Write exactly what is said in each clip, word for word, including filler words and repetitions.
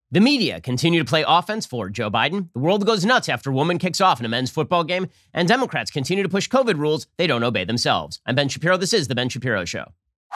The media continue to play offense for Joe Biden. The world goes nuts after a woman kicks off in a men's football game. And Democrats continue to push COVID rules they don't obey themselves. I'm Ben Shapiro. This is The Ben Shapiro Show.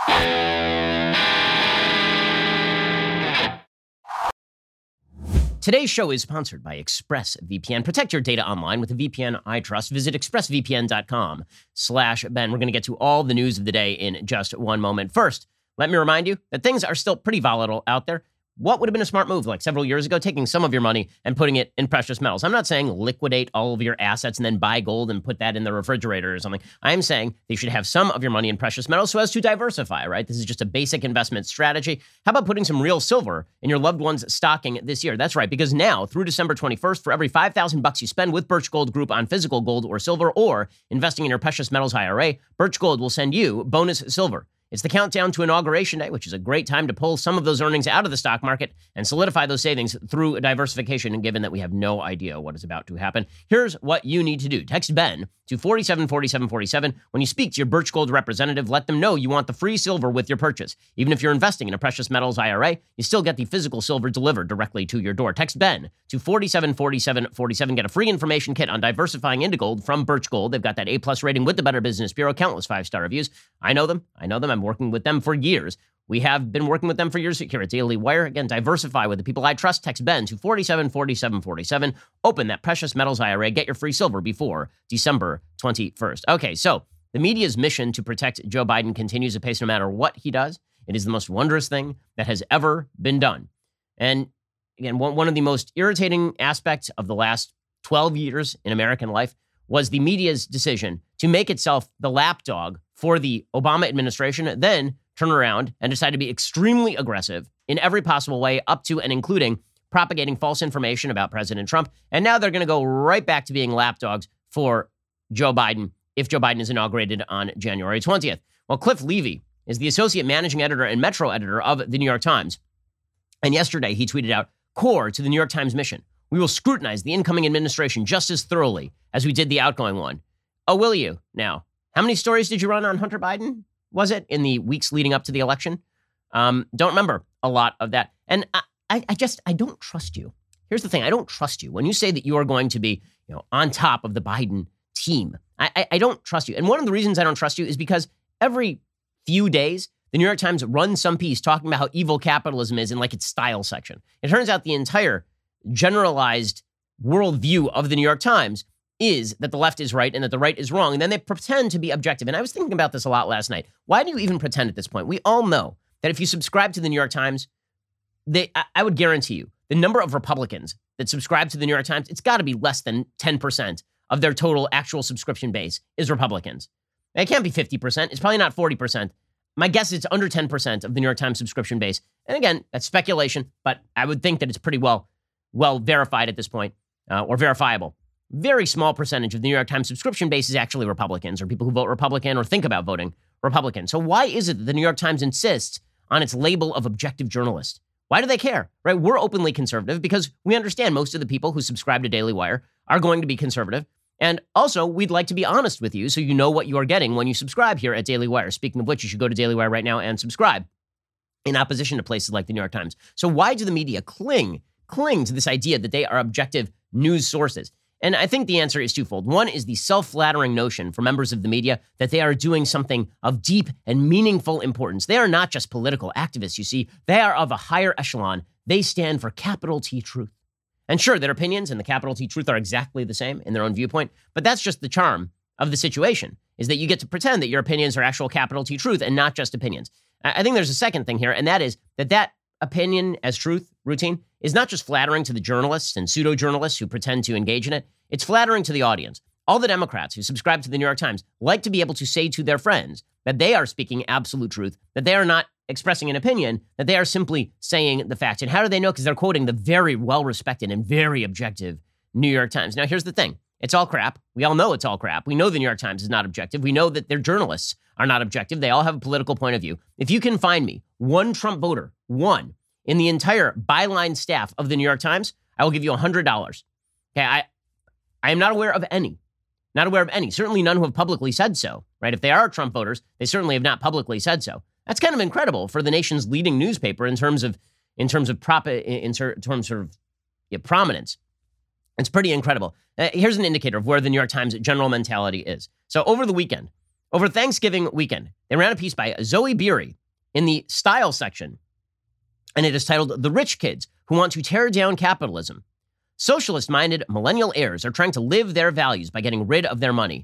Today's show is sponsored by ExpressVPN. Protect your data online with a V P N I trust. Visit expressvpn.com slash Ben. We're going to get to all the news of the day in just one moment. First, let me remind you that things are still pretty volatile out there. What would have been a smart move like several years ago, taking some of your money and putting it in precious metals? I'm not saying liquidate all of your assets and then buy gold and put that in the refrigerator or something. I'm saying you should have some of your money in precious metals so as to diversify, right? This is just a basic investment strategy. How about putting some real silver in your loved one's stocking this year? That's right, because now through December twenty-first, for every five thousand bucks you spend with Birch Gold Group on physical gold or silver or investing in your precious metals I R A, Birch Gold will send you bonus silver. It's the countdown to Inauguration Day, which is a great time to pull some of those earnings out of the stock market and solidify those savings through diversification, and given that we have no idea what is about to happen. Here's what you need to do. Text Ben to four seven four seven four seven. When you speak to your Birch Gold representative, let them know you want the free silver with your purchase. Even if you're investing in a precious metals I R A, you still get the physical silver delivered directly to your door. Text Ben to four seven four seven four seven. Get a free information kit on diversifying into gold from Birch Gold. They've got that A-plus rating with the Better Business Bureau, countless five-star reviews. I know them. I know them. I'm working with them for years. We have been working with them for years here at Daily Wire. Again, diversify with the people I trust. Text Ben to four seven four seven four seven. Open that precious metals I R A. Get your free silver before December twenty-first. Okay, so the media's mission to protect Joe Biden continues apace no matter what he does. It is the most wondrous thing that has ever been done. And again, one, one of the most irritating aspects of the last twelve years in American life was the media's decision to make itself the lapdog for the Obama administration, then turn around and decide to be extremely aggressive in every possible way, up to and including propagating false information about President Trump. And now they're going to go right back to being lapdogs for Joe Biden if Joe Biden is inaugurated on January twentieth. Well, Cliff Levy is the associate managing editor and Metro editor of the New York Times. And yesterday he tweeted out, core to the New York Times mission: we will scrutinize the incoming administration just as thoroughly as we did the outgoing one. Oh, will you? Now, how many stories did you run on Hunter Biden, was it, in the weeks leading up to the election? Um, don't remember a lot of that. And I, I, I just, I don't trust you. Here's the thing. I don't trust you. When you say that you are going to be, you know, on top of the Biden team, I, I, I don't trust you. And one of the reasons I don't trust you is because every few days, the New York Times runs some piece talking about how evil capitalism is in like its style section. It turns out the entire generalized worldview of the New York Times is that the left is right and that the right is wrong. And then they pretend to be objective. And I was thinking about this a lot last night. Why do you even pretend at this point? We all know that if you subscribe to the New York Times, they, I, I would guarantee you the number of Republicans that subscribe to the New York Times, it's got to be less than ten percent of their total actual subscription base is Republicans. It can't be fifty percent. It's probably not forty percent. My guess is it's under ten percent of the New York Times subscription base. And again, that's speculation, but I would think that it's pretty well, well verified at this point, uh, or verifiable. Very small percentage of the New York Times subscription base is actually Republicans or people who vote Republican or think about voting Republican. So why is it that the New York Times insists on its label of objective journalist? Why do they care, right? We're openly conservative because we understand most of the people who subscribe to Daily Wire are going to be conservative. And also, we'd like to be honest with you so you know what you are getting when you subscribe here at Daily Wire. Speaking of which, you should go to Daily Wire right now and subscribe, in opposition to places like the New York Times. So why do the media cling, cling to this idea that they are objective news sources? And I think the answer is twofold. One is the self-flattering notion for members of the media that they are doing something of deep and meaningful importance. They are not just political activists, you see. They are of a higher echelon. They stand for capital T truth. And sure, their opinions and the capital T truth are exactly the same in their own viewpoint, but that's just the charm of the situation, is that you get to pretend that your opinions are actual capital T truth and not just opinions. I think there's a second thing here, and that is that that opinion as truth routine is not just flattering to the journalists and pseudo-journalists who pretend to engage in it. It's flattering to the audience. All the Democrats who subscribe to the New York Times like to be able to say to their friends that they are speaking absolute truth, that they are not expressing an opinion, that they are simply saying the facts. And how do they know? Because they're quoting the very well-respected and very objective New York Times. Now, here's the thing. It's all crap. We all know it's all crap. We know the New York Times is not objective. We know that their journalists are not objective. They all have a political point of view. If you can find me one Trump voter, one, in the entire byline staff of the New York Times, I will give you one hundred dollars. Okay, I, I am not aware of any. Not aware of any. Certainly none who have publicly said so, right? If they are Trump voters, they certainly have not publicly said so. That's kind of incredible for the nation's leading newspaper in terms of, in terms of prop in terms of yeah, prominence. It's pretty incredible. Uh, here's an indicator of where the New York Times general mentality is. So over the weekend, over Thanksgiving weekend, they ran a piece by Zoe Beery in the style section, and it is titled "The Rich Kids Who Want to Tear Down Capitalism. Socialist-minded millennial heirs are trying to live their values by getting rid of their money."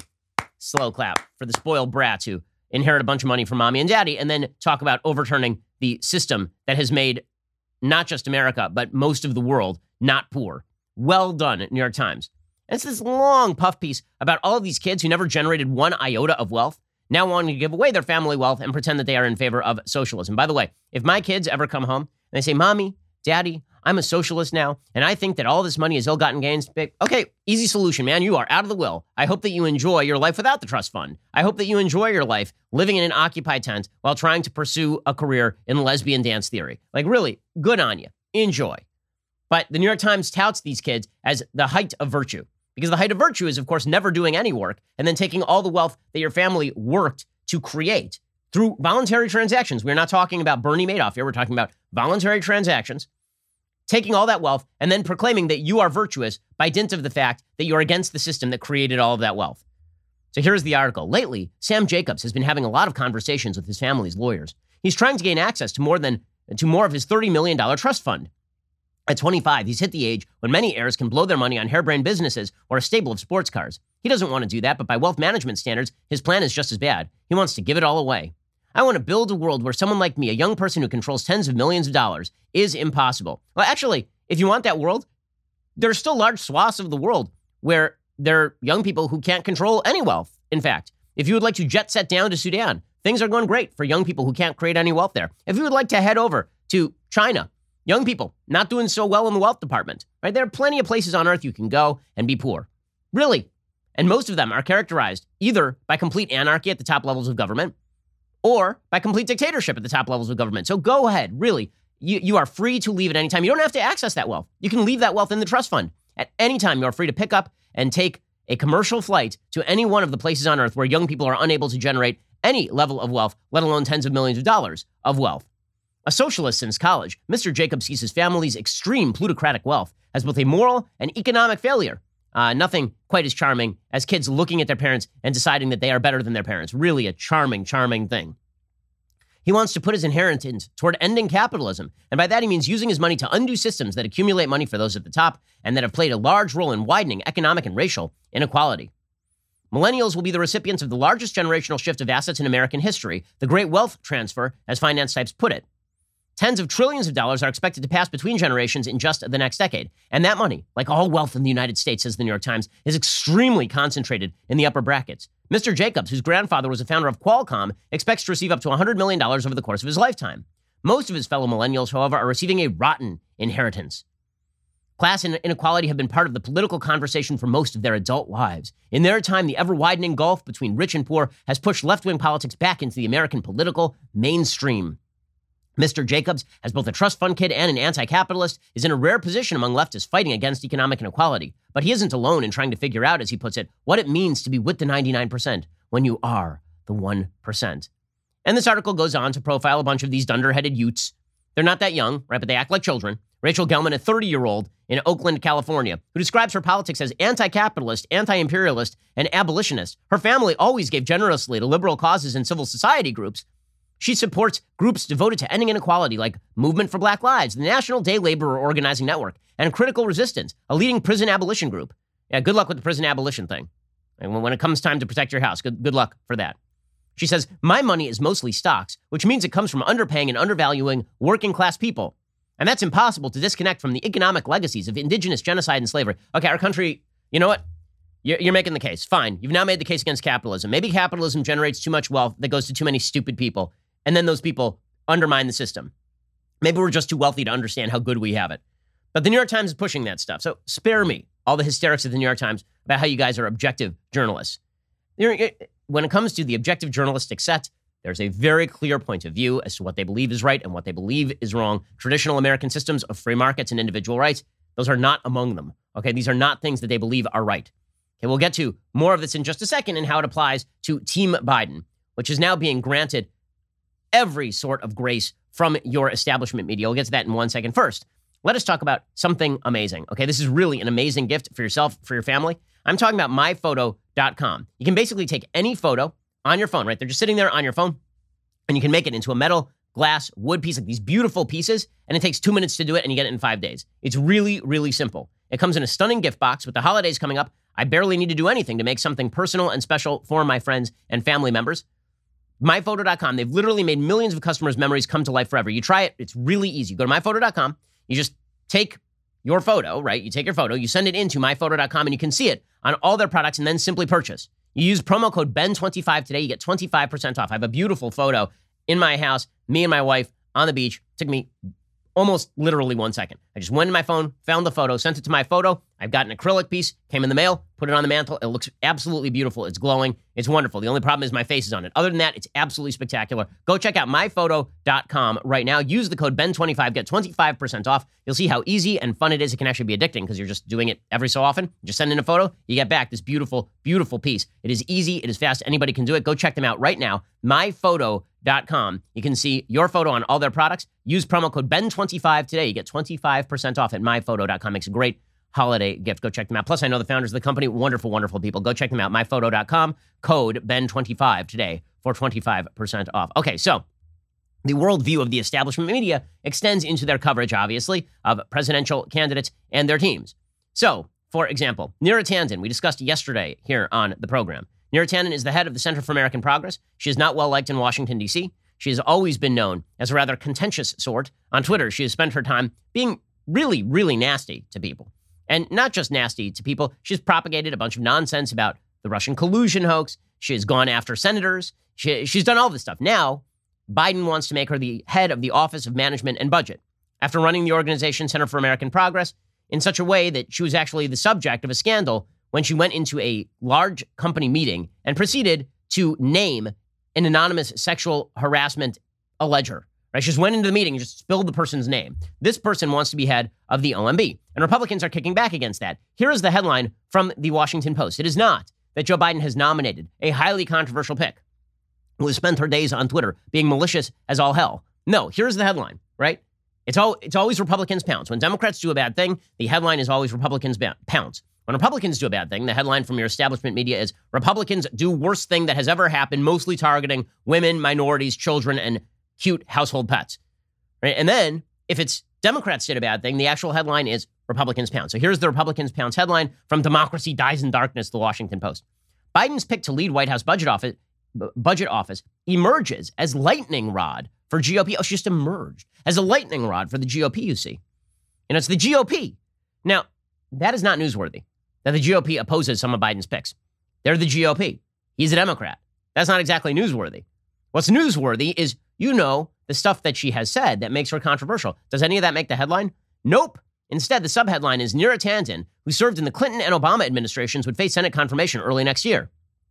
Slow clap for the spoiled brats who inherit a bunch of money from mommy and daddy and then talk about overturning the system that has made not just America, but most of the world not poor. Well done, New York Times. And it's this long puff piece about all of these kids who never generated one iota of wealth, now wanting to give away their family wealth and pretend that they are in favor of socialism. By the way, if my kids ever come home and they say, "Mommy, Daddy, I'm a socialist now, and I think that all this money is ill-gotten gains," okay, easy solution, man. You are out of the will. I hope that you enjoy your life without the trust fund. I hope that you enjoy your life living in an occupied tent while trying to pursue a career in lesbian dance theory. Like, really, good on you. Enjoy. But the New York Times touts these kids as the height of virtue, because the height of virtue is, of course, never doing any work and then taking all the wealth that your family worked to create through voluntary transactions. We're not talking about Bernie Madoff here. We're talking about voluntary transactions, taking all that wealth and then proclaiming that you are virtuous by dint of the fact that you're against the system that created all of that wealth. So here's the article. Lately, Sam Jacobs has been having a lot of conversations with his family's lawyers. He's trying to gain access to more than to more of his thirty million dollars trust fund. At twenty-five, he's hit the age when many heirs can blow their money on harebrained businesses or a stable of sports cars. He doesn't want to do that, but by wealth management standards, his plan is just as bad. He wants to give it all away. "I want to build a world where someone like me, a young person who controls tens of millions of dollars, is impossible." Well, actually, if you want that world, there's still large swaths of the world where there are young people who can't control any wealth. In fact, if you would like to jet set down to Sudan, things are going great for young people who can't create any wealth there. If you would like to head over to China, young people not doing so well in the wealth department, right? There are plenty of places on earth you can go and be poor. Really. And most of them are characterized either by complete anarchy at the top levels of government or by complete dictatorship at the top levels of government. So go ahead. Really. You, you are free to leave at any time. You don't have to access that wealth. You can leave that wealth in the trust fund. At any time, you are free to pick up and take a commercial flight to any one of the places on earth where young people are unable to generate any level of wealth, let alone tens of millions of dollars of wealth. A socialist since college, Mister Jacobs sees his family's extreme plutocratic wealth as both a moral and economic failure. Uh, nothing quite as charming as kids looking at their parents and deciding that they are better than their parents. Really a charming, charming thing. He wants to put his inheritance toward ending capitalism, and by that he means using his money to undo systems that accumulate money for those at the top and that have played a large role in widening economic and racial inequality. Millennials will be the recipients of the largest generational shift of assets in American history, the Great Wealth Transfer, as finance types put it. Tens of trillions of dollars are expected to pass between generations in just the next decade. And that money, like all wealth in the United States, says the New York Times, is extremely concentrated in the upper brackets. Mister Jacobs, whose grandfather was a founder of Qualcomm, expects to receive up to one hundred million dollars over the course of his lifetime. Most of his fellow millennials, however, are receiving a rotten inheritance. Class and inequality have been part of the political conversation for most of their adult lives. In their time, the ever-widening gulf between rich and poor has pushed left-wing politics back into the American political mainstream. Mister Jacobs, as both a trust fund kid and an anti-capitalist, is in a rare position among leftists fighting against economic inequality. But he isn't alone in trying to figure out, as he puts it, what it means to be with the ninety-nine percent when you are the one percent. And this article goes on to profile a bunch of these dunderheaded youths. They're not that young, right, but they act like children. Rachel Gelman, a thirty-year-old in Oakland, California, who describes her politics as anti-capitalist, anti-imperialist, and abolitionist. Her family always gave generously to liberal causes and civil society groups. She supports groups devoted to ending inequality like Movement for Black Lives, the National Day Laborer Organizing Network, and Critical Resistance, a leading prison abolition group. Yeah, good luck with the prison abolition thing. And when it comes time to protect your house, good, good luck for that. She says, "My money is mostly stocks, which means it comes from underpaying and undervaluing working class people. And that's impossible to disconnect from the economic legacies of indigenous genocide and slavery." Okay, our country, you know what? You're, you're making the case. Fine. You've now made the case against capitalism. Maybe capitalism generates too much wealth that goes to too many stupid people. And then those people undermine the system. Maybe we're just too wealthy to understand how good we have it. But the New York Times is pushing that stuff. So spare me all the hysterics of the New York Times about how you guys are objective journalists. When it comes to the objective journalistic set, there's a very clear point of view as to what they believe is right and what they believe is wrong. Traditional American systems of free markets and individual rights, those are not among them. Okay, these are not things that they believe are right. Okay, we'll get to more of this in just a second and how it applies to Team Biden, which is now being granted every sort of grace from your establishment media. We'll get to that in one second. First, let us talk about something amazing. Okay, this is really an amazing gift for yourself, for your family. I'm talking about my photo dot com. You can basically take any photo on your phone, right? They're just sitting there on your phone, and you can make it into a metal, glass, wood piece, like these beautiful pieces, and it takes two minutes to do it, and you get it in five days. It's really, really simple. It comes in a stunning gift box. With the holidays coming up, I barely need to do anything to make something personal and special for my friends and family members. my photo dot com, they've literally made millions of customers' memories come to life forever. You try it, it's really easy. Go to my photo dot com, you just take your photo, right? You take your photo, you send it into my photo dot com, and you can see it on all their products and then simply purchase. You use promo code Ben twenty-five today, you get twenty-five percent off. I have a beautiful photo in my house, me and my wife on the beach. It took me almost literally one second. I just went in my phone, found the photo, sent it to my photo. I've got an acrylic piece, came in the mail, put it on the mantle. It looks absolutely beautiful. It's glowing. It's wonderful. The only problem is my face is on it. Other than that, it's absolutely spectacular. Go check out my photo dot com right now. Use the code Ben twenty-five, get twenty-five percent off. You'll see how easy and fun it is. It can actually be addicting because you're just doing it every so often. You just send in a photo, you get back this beautiful, beautiful piece. It is easy. It is fast. Anybody can do it. Go check them out right now. my photo dot com. You can see your photo on all their products. Use promo code Ben twenty-five today. You get twenty-five percent off at my photo dot com. Makes a great holiday gift. Go check them out. Plus, I know the founders of the company. Wonderful, wonderful people. Go check them out. my photo dot com. Code Ben twenty-five today for twenty-five percent off. Okay, so the worldview of the establishment media extends into their coverage, obviously, of presidential candidates and their teams. So, for example, Neera Tanden, we discussed yesterday here on the program. Neera Tanden is the head of the Center for American Progress. She is not well liked in Washington, D C. She has always been known as a rather contentious sort. On Twitter, she has spent her time being really, really nasty to people. And not just nasty to people, she's propagated a bunch of nonsense about the Russian collusion hoax. She has gone after senators. She, she's done all this stuff. Now, Biden wants to make her the head of the Office of Management and Budget, after running the organization Center for American Progress in such a way that she was actually the subject of a scandal when she went into a large company meeting and proceeded to name an anonymous sexual harassment alleger. Right? She just went into the meeting and just spilled the person's name. This person wants to be head of the O M B, and Republicans are kicking back against that. Here is the headline from the Washington Post. It is not that Joe Biden has nominated a highly controversial pick who has spent her days on Twitter being malicious as all hell. No, here's the headline, right? It's all it's always Republicans pounce. When Democrats do a bad thing, the headline is always Republicans pounce. When Republicans do a bad thing, the headline from your establishment media is Republicans do worst thing that has ever happened, mostly targeting women, minorities, children, and cute household pets. Right? And then if it's Democrats did a bad thing, the actual headline is Republicans pounce. So here's the Republicans pounce headline from Democracy Dies in Darkness, the Washington Post. Biden's pick to lead White House budget office budget office emerges as lightning rod for G O P. Oh, she just emerged as a lightning rod for the G O P, you see. And it's the G O P. Now, that is not newsworthy, that the G O P opposes some of Biden's picks. They're the G O P. He's a Democrat. That's not exactly newsworthy. What's newsworthy is, you know, the stuff that she has said that makes her controversial. Does any of that make the headline? Nope. Instead, the subheadline is Neera Tanden, who served in the Clinton and Obama administrations, would face Senate confirmation early next year.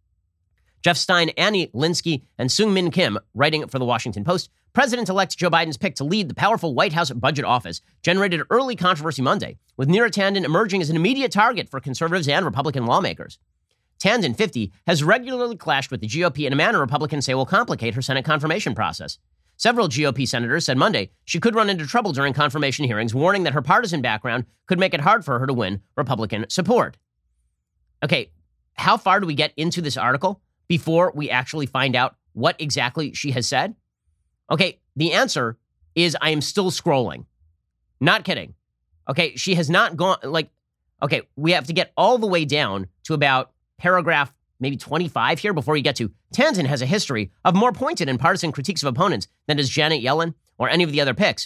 Jeff Stein, Annie Linsky, and Sung-Min Kim, writing for the Washington Post, President-elect Joe Biden's pick to lead the powerful White House budget office generated early controversy Monday, with Neera Tanden emerging as an immediate target for conservatives and Republican lawmakers. Tanden, fifty, has regularly clashed with the G O P in a manner Republicans say will complicate her Senate confirmation process. Several G O P senators said Monday she could run into trouble during confirmation hearings, warning that her partisan background could make it hard for her to win Republican support. Okay, how far do we get into this article before we actually find out what exactly she has said? Okay, the answer is I am still scrolling. Not kidding. Okay, she has not gone, like, okay, we have to get all the way down to about paragraph maybe twenty-five here before you get to Tanden has a history of more pointed and partisan critiques of opponents than does Janet Yellen or any of the other picks.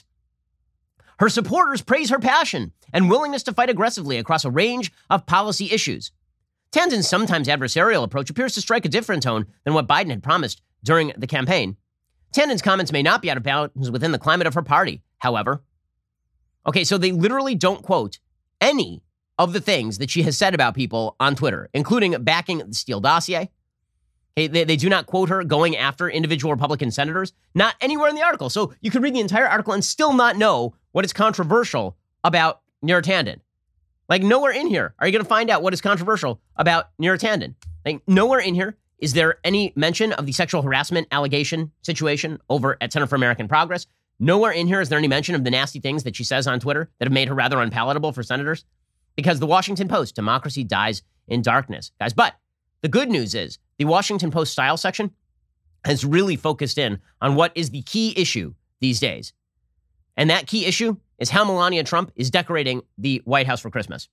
Her supporters praise her passion and willingness to fight aggressively across a range of policy issues. Tanden's sometimes adversarial approach appears to strike a different tone than what Biden had promised during the campaign. Tanden's comments may not be out of bounds within the climate of her party, however. Okay, so they literally don't quote any of the things that she has said about people on Twitter, including backing the Steele dossier. Okay, they, they do not quote her going after individual Republican senators, not anywhere in the article. So you could read the entire article and still not know what is controversial about Neera Tanden. Like, nowhere in here are you going to find out what is controversial about Neera Tanden. Like, nowhere in here is there any mention of the sexual harassment allegation situation over at Center for American Progress. Nowhere in here is there any mention of the nasty things that she says on Twitter that have made her rather unpalatable for senators. Because the Washington Post, democracy dies in darkness, guys. But the good news is the Washington Post style section has really focused in on what is the key issue these days. And that key issue is how Melania Trump is decorating the White House for Christmas.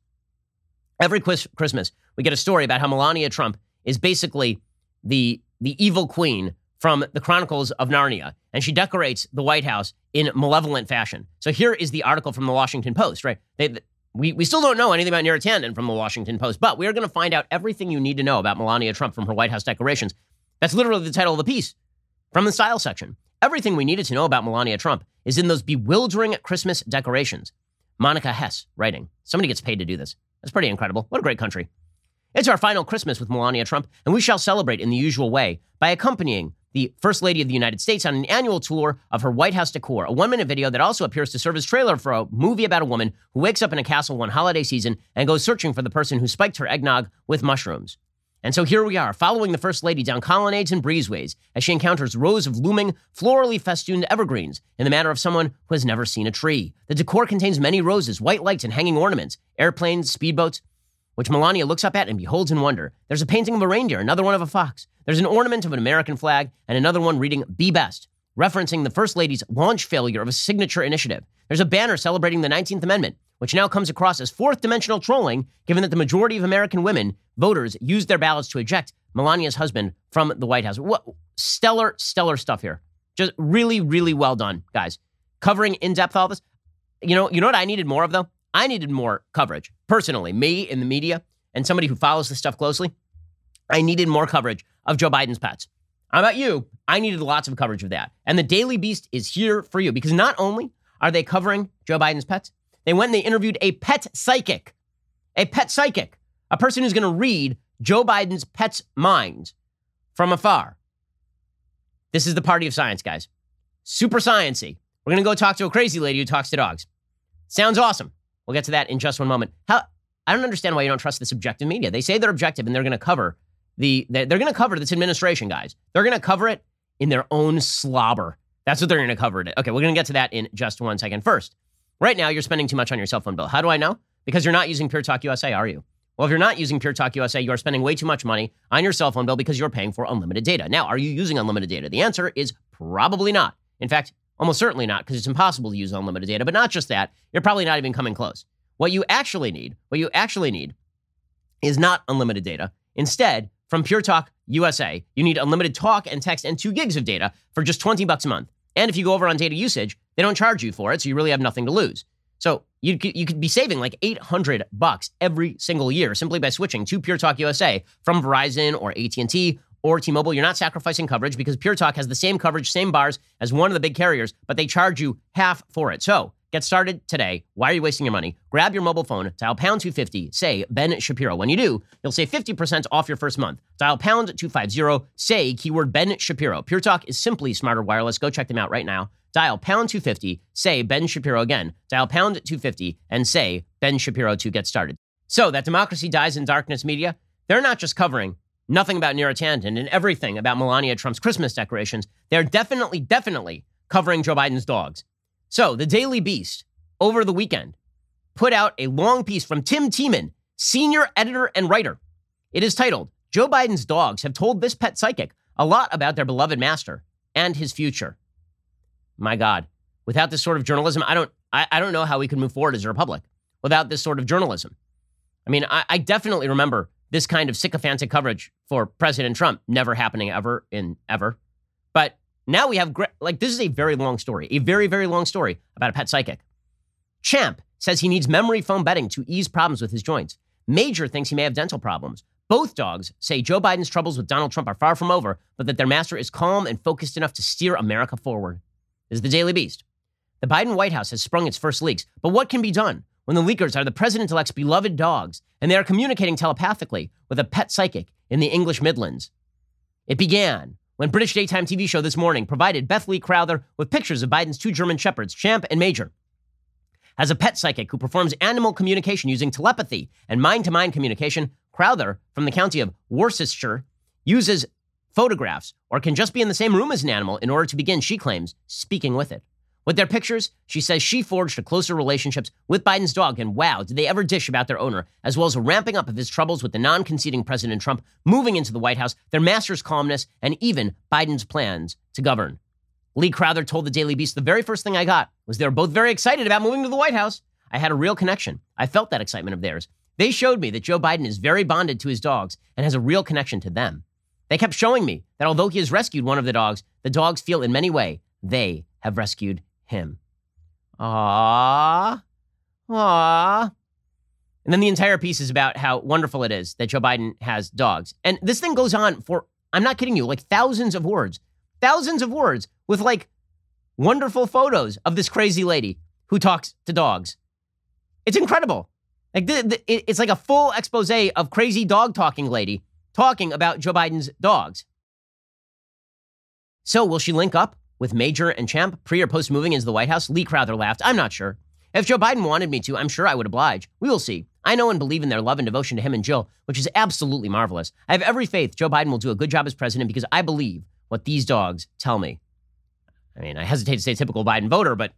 Every Christmas, we get a story about how Melania Trump is basically the, the evil queen from the Chronicles of Narnia, and she decorates the White House in malevolent fashion. So here is the article from the Washington Post, right? They, we, we still don't know anything about Neera Tanden from the Washington Post, but we are going to find out everything you need to know about Melania Trump from her White House decorations. That's literally the title of the piece from the style section. Everything we needed to know about Melania Trump is in those bewildering Christmas decorations. Monica Hess writing. Somebody gets paid to do this. That's pretty incredible. What a great country. It's our final Christmas with Melania Trump, and we shall celebrate in the usual way by accompanying the First Lady of the United States on an annual tour of her White House decor, a one-minute video that also appears to serve as trailer for a movie about a woman who wakes up in a castle one holiday season and goes searching for the person who spiked her eggnog with mushrooms. And so here we are, following the First Lady down colonnades and breezeways as she encounters rows of looming, florally festooned evergreens in the manner of someone who has never seen a tree. The decor contains many roses, white lights, and hanging ornaments, airplanes, speedboats, which Melania looks up at and beholds in wonder. There's a painting of a reindeer, another one of a fox. There's an ornament of an American flag, and another one reading "Be Best," referencing the First Lady's launch failure of a signature initiative. There's a banner celebrating the nineteenth Amendment, which now comes across as fourth-dimensional trolling, given that the majority of American women voters used their ballots to eject Melania's husband from the White House. What stellar, stellar stuff here. Just really, really well done, guys. Covering in depth all this. You know, you know what I needed more of, though? I needed more coverage. Personally, me in the media and somebody who follows this stuff closely, I needed more coverage of Joe Biden's pets. How about you? I needed lots of coverage of that. And the Daily Beast is here for you because not only are they covering Joe Biden's pets, they went and they interviewed a pet psychic, a pet psychic, a person who's going to read Joe Biden's pet's minds from afar. This is the party of science, guys. Super science-y. We're going to go talk to a crazy lady who talks to dogs. Sounds awesome. We'll get to that in just one moment. How I don't understand why you don't trust this objective media. They say they're objective and they're going to cover the they're going to cover this administration, guys. They're going to cover it in their own slobber. That's what they're going to cover it. Okay, we're going to get to that in just one second. First, right now you're spending too much on your cell phone bill. How do I know? Because you're not using Pure Talk U S A, are you? Well, if you're not using Pure Talk U S A, you are spending way too much money on your cell phone bill because you're paying for unlimited data. Now, are you using unlimited data? The answer is probably not. In fact, almost certainly not, because it's impossible to use unlimited data. But not just that, you're probably not even coming close. What you actually need, what you actually need is not unlimited data. Instead, from Pure Talk U S A, you need unlimited talk and text and two gigs of data for just twenty bucks a month. And if you go over on data usage, they don't charge you for it, so you really have nothing to lose. So you could, you could be saving like eight hundred bucks every single year simply by switching to Pure Talk U S A from Verizon or A T and T or T-Mobile. You're not sacrificing coverage because Pure Talk has the same coverage, same bars as one of the big carriers, but they charge you half for it. So get started today. Why are you wasting your money? Grab your mobile phone, dial pound two fifty, say Ben Shapiro. When you do, you'll save fifty percent off your first month. Dial pound two fifty, say keyword Ben Shapiro. Pure Talk is simply smarter wireless. Go check them out right now. Dial pound two fifty, say Ben Shapiro again. Dial pound two fifty and say Ben Shapiro to get started. So that democracy dies in darkness media, they're not just covering nothing about Neera Tanden and everything about Melania Trump's Christmas decorations. They're definitely, definitely covering Joe Biden's dogs. So the Daily Beast over the weekend put out a long piece from Tim Tiemann, senior editor and writer. It is titled, Joe Biden's Dogs Have Told This Pet Psychic a Lot About Their Beloved Master and His Future. My God, without this sort of journalism, I don't I, I don't know how we could move forward as a republic without this sort of journalism. I mean, I, I definitely remember this kind of sycophantic coverage for President Trump never happening ever in ever. But now we have, like, this is a very long story, a very, very long story about a pet psychic. Champ says he needs memory foam bedding to ease problems with his joints. Major thinks he may have dental problems. Both dogs say Joe Biden's troubles with Donald Trump are far from over, but that their master is calm and focused enough to steer America forward. This is the Daily Beast. The Biden White House has sprung its first leaks, but what can be done when the leakers are the president-elect's beloved dogs and they are communicating telepathically with a pet psychic in the English Midlands? It began when British daytime T V show This Morning provided Beth Lee Crowther with pictures of Biden's two German shepherds, Champ and Major. As a pet psychic who performs animal communication using telepathy and mind-to-mind communication, Crowther, from the county of Worcestershire, uses photographs or can just be in the same room as an animal in order to begin, she claims, speaking with it. With their pictures, she says she forged a closer relationships with Biden's dog, and wow, did they ever dish about their owner, as well as a ramping up of his troubles with the non-conceding President Trump moving into the White House, their master's calmness, and even Biden's plans to govern. Lee Crowther told the Daily Beast, the very first thing I got was they were both very excited about moving to the White House. I had a real connection. I felt that excitement of theirs. They showed me that Joe Biden is very bonded to his dogs and has a real connection to them. They kept showing me that although he has rescued one of the dogs, the dogs feel in many ways they have rescued him. Aww. Aww. And then the entire piece is about how wonderful it is that Joe Biden has dogs. And this thing goes on for, I'm not kidding you, like thousands of words. Thousands of words with like wonderful photos of this crazy lady who talks to dogs. It's incredible. Like the, the, it's like a full expose of crazy dog talking lady talking about Joe Biden's dogs. So will she link up with Major and Champ pre or post moving into the White House? Lee Crowther laughed. I'm not sure. If Joe Biden wanted me to, I'm sure I would oblige. We will see. I know and believe in their love and devotion to him and Jill, which is absolutely marvelous. I have every faith Joe Biden will do a good job as president because I believe what these dogs tell me. I mean, I hesitate to say typical Biden voter, but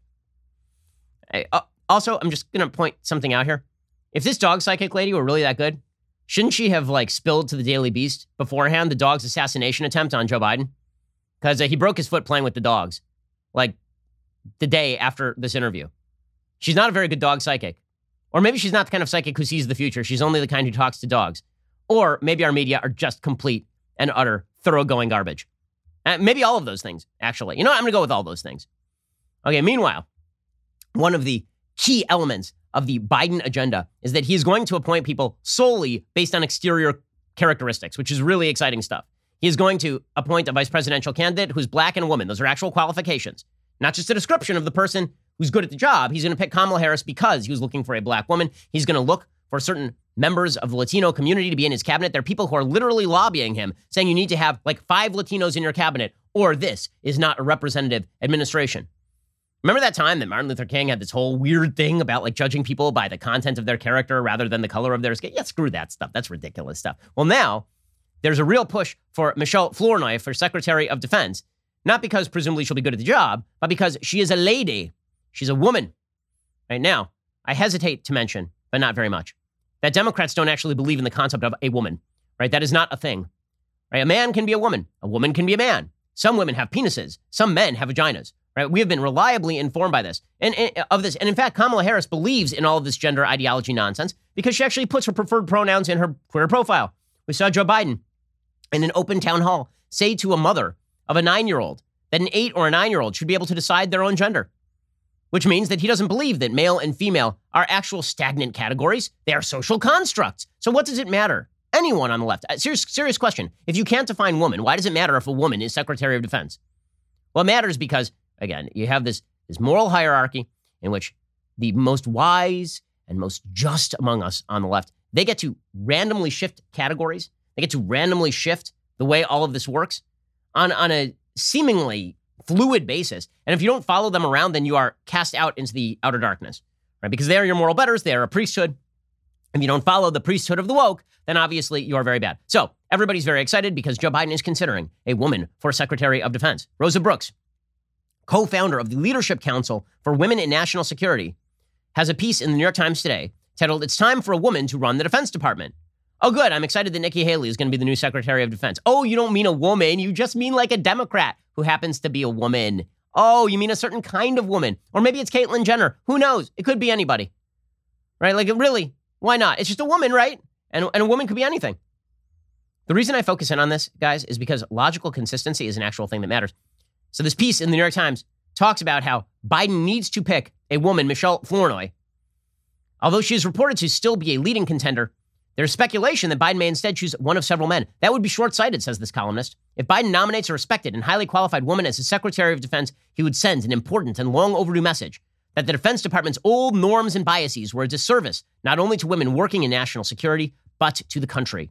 I, uh, also, I'm just going to point something out here. If this dog psychic lady were really that good, shouldn't she have like spilled to the Daily Beast beforehand the dog's assassination attempt on Joe Biden? Because uh, he broke his foot playing with the dogs, like the day after this interview. She's not a very good dog psychic. Or maybe she's not the kind of psychic who sees the future. She's only the kind who talks to dogs. Or maybe our media are just complete and utter thoroughgoing garbage. Uh, maybe all of those things, actually. You know what? I'm going to go with all those things. Okay, meanwhile, one of the key elements of the Biden agenda is that he is going to appoint people solely based on exterior characteristics, which is really exciting stuff. He is going to appoint a vice presidential candidate who's black and a woman. Those are actual qualifications, not just a description of the person who's good at the job. He's going to pick Kamala Harris because he was looking for a black woman. He's going to look for certain members of the Latino community to be in his cabinet. There are people who are literally lobbying him, saying you need to have like five Latinos in your cabinet, or this is not a representative administration. Remember that time that Martin Luther King had this whole weird thing about like judging people by the content of their character rather than the color of their skin? Yeah, screw that stuff. That's ridiculous stuff. Well, now there's a real push for Michelle Flournoy for Secretary of Defense, not because presumably she'll be good at the job, but because she is a lady. She's a woman. Right now, I hesitate to mention, but not very much, that Democrats don't actually believe in the concept of a woman, right? That is not a thing, right? A man can be a woman. A woman can be a man. Some women have penises. Some men have vaginas, right? We have been reliably informed by this and, and of this. And in fact, Kamala Harris believes in all of this gender ideology nonsense because she actually puts her preferred pronouns in her Twitter profile. We saw Joe Biden in an open town hall say to a mother of a nine-year-old that an eight or a nine-year-old should be able to decide their own gender, which means that he doesn't believe that male and female are actual stagnant categories. They are social constructs. So what does it matter? Anyone on the left. Serious, serious question. If you can't define woman, why does it matter if a woman is Secretary of Defense? Well, it matters because, again, you have this, this moral hierarchy in which the most wise and most just among us on the left, they get to randomly shift categories. They get to randomly shift the way all of this works on, on a seemingly fluid basis. And if you don't follow them around, then you are cast out into the outer darkness, right? Because they are your moral betters. They are a priesthood. If you don't follow the priesthood of the woke, then obviously you are very bad. So everybody's very excited because Joe Biden is considering a woman for Secretary of Defense. Rosa Brooks, co-founder of the Leadership Council for Women in National Security, has a piece in the New York Times today titled, "It's Time for a Woman to Run the Defense Department." Oh, good. I'm excited that Nikki Haley is going to be the new Secretary of Defense. Oh, you don't mean a woman. You just mean like a Democrat who happens to be a woman. Oh, you mean a certain kind of woman. Or maybe it's Caitlyn Jenner. Who knows? It could be anybody. Right? Like, really, why not? It's just a woman, right? And, and a woman could be anything. The reason I focus in on this, guys, is because logical consistency is an actual thing that matters. So this piece in the New York Times talks about how Biden needs to pick a woman, Michelle Flournoy. Although she is reported to still be a leading contender, there's speculation that Biden may instead choose one of several men. That would be short-sighted, says this columnist. If Biden nominates a respected and highly qualified woman as his Secretary of Defense, he would send an important and long overdue message that the Defense Department's old norms and biases were a disservice not only to women working in national security, but to the country.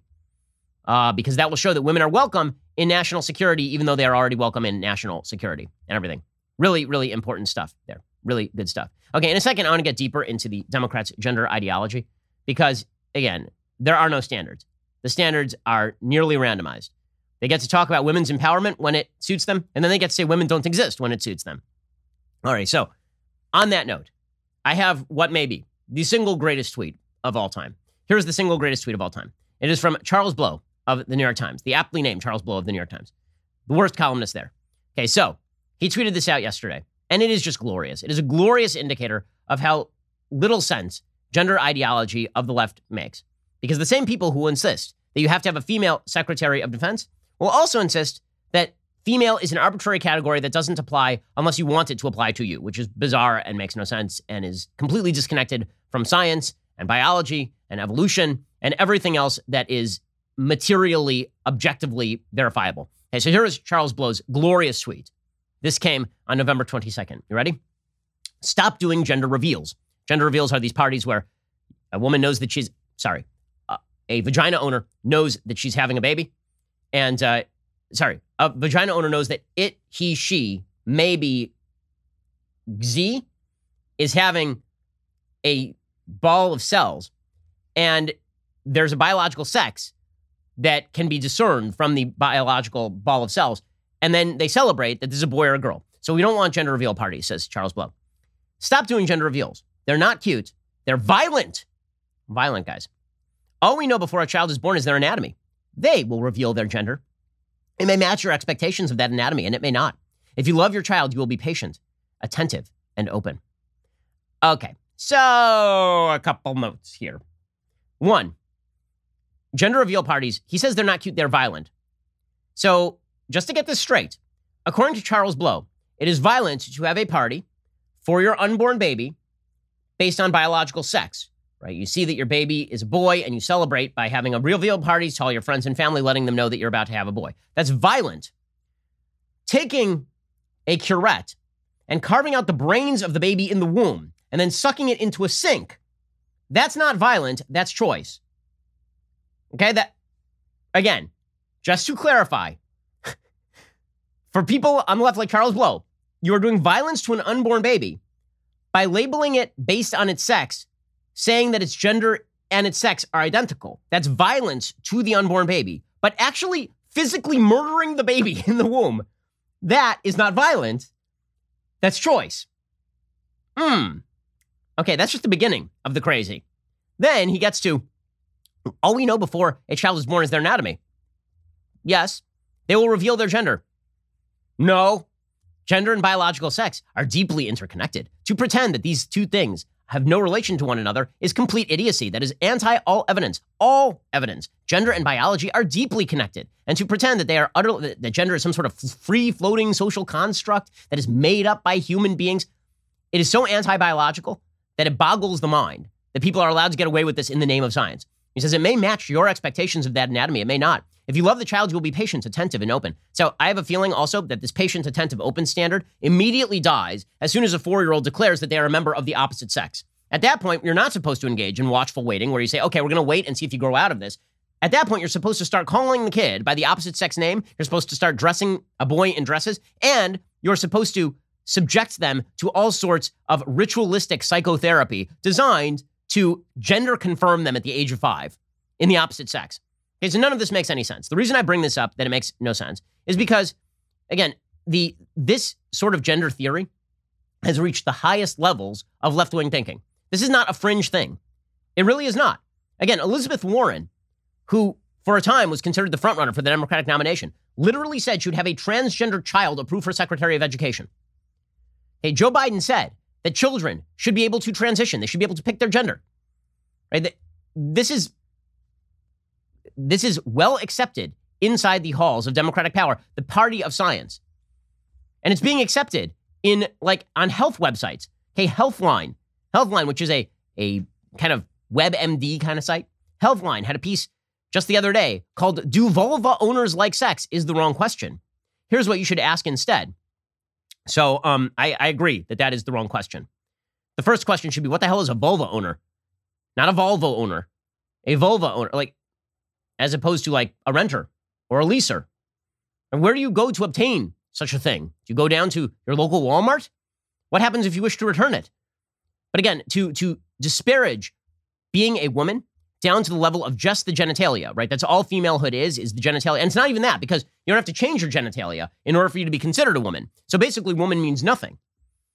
Uh, because that will show that women are welcome in national security, even though they are already welcome in national security and everything. Really, really important stuff there. Really good stuff. Okay, in a second, I want to get deeper into the Democrats' gender ideology because, again, there are no standards. The standards are nearly randomized. They get to talk about women's empowerment when it suits them, and then they get to say women don't exist when it suits them. All right, so on that note, I have what may be the single greatest tweet of all time. Here's the single greatest tweet of all time. It is from Charles Blow of the New York Times, the aptly named Charles Blow of the New York Times, the worst columnist there. Okay, so he tweeted this out yesterday, and it is just glorious. It is a glorious indicator of how little sense gender ideology of the left makes. Because the same people who insist that you have to have a female Secretary of Defense will also insist that female is an arbitrary category that doesn't apply unless you want it to apply to you, which is bizarre and makes no sense and is completely disconnected from science and biology and evolution and everything else that is materially, objectively verifiable. Okay, so here is Charles Blow's glorious tweet. This came on November twenty-second. You ready? Stop doing gender reveals. Gender reveals are these parties where a woman knows that she's, sorry, uh, a vagina owner knows that she's having a baby. And, uh, sorry, a vagina owner knows that it, he, she, maybe Z is having a ball of cells. And there's a biological sex that can be discerned from the biological ball of cells. And then they celebrate that this is a boy or a girl. So we don't want gender reveal parties, says Charles Blow. Stop doing gender reveals. They're not cute. They're violent. Violent, guys. All we know before a child is born is their anatomy. They will reveal their gender. It may match your expectations of that anatomy, and it may not. If you love your child, you will be patient, attentive, and open. Okay, so a couple notes here. One, gender reveal parties, he says they're not cute, they're violent. So just to get this straight, according to Charles Blow, it is violent to have a party for your unborn baby based on biological sex, right? You see that your baby is a boy and you celebrate by having a reveal party to all your friends and family, letting them know that you're about to have a boy. That's violent. Taking a curette and carving out the brains of the baby in the womb and then sucking it into a sink, that's not violent, that's choice. Okay, that, again, just to clarify, for people on the left like Charles Blow, you are doing violence to an unborn baby by labeling it based on its sex, saying that its gender and its sex are identical. That's violence to the unborn baby. But actually physically murdering the baby in the womb, that is not violent. That's choice. Hmm. Okay, that's just the beginning of the crazy. Then he gets to, all we know before a child is born is their anatomy. Yes, they will reveal their gender. No, gender and biological sex are deeply interconnected. To pretend that these two things have no relation to one another is complete idiocy. That is anti all evidence. All evidence. Gender and biology are deeply connected. And to pretend that they are utterly, that gender is some sort of free-floating social construct that is made up by human beings, it is so anti-biological that it boggles the mind that people are allowed to get away with this in the name of science. He says it may match your expectations of that anatomy. It may not. If you love the child, you will be patient, attentive, and open. So I have a feeling also that this patient, attentive, open standard immediately dies as soon as a four-year-old declares that they are a member of the opposite sex. At that point, you're not supposed to engage in watchful waiting where you say, okay, we're going to wait and see if you grow out of this. At that point, you're supposed to start calling the kid by the opposite sex name. You're supposed to start dressing a boy in dresses, and you're supposed to subject them to all sorts of ritualistic psychotherapy designed to gender confirm them at the age of five in the opposite sex. Okay, so none of this makes any sense. The reason I bring this up, that it makes no sense, is because, again, the this sort of gender theory has reached the highest levels of left-wing thinking. This is not a fringe thing. It really is not. Again, Elizabeth Warren, who for a time was considered the frontrunner for the Democratic nomination, literally said she would have a transgender child approved for Secretary of Education. Hey, Joe Biden said that children should be able to transition. They should be able to pick their gender. Right? This is This is well accepted inside the halls of Democratic power, the party of science. And it's being accepted in, like, on health websites. Hey, Healthline, Healthline, which is a, a kind of WebMD kind of site. Healthline had a piece just the other day called Do Vulva Owners Like Sex? Is the Wrong Question. Here's what you should ask instead. So um, I, I agree that that is the wrong question. The first question should be, what the hell is a vulva owner? Not a Volvo owner. A vulva owner, like, as opposed to like a renter or a leaser. And where do you go to obtain such a thing? Do you go down to your local Walmart? What happens if you wish to return it? But again, to, to disparage being a woman down to the level of just the genitalia, right? That's all femalehood is, is the genitalia. And it's not even that, because you don't have to change your genitalia in order for you to be considered a woman. So basically, woman means nothing.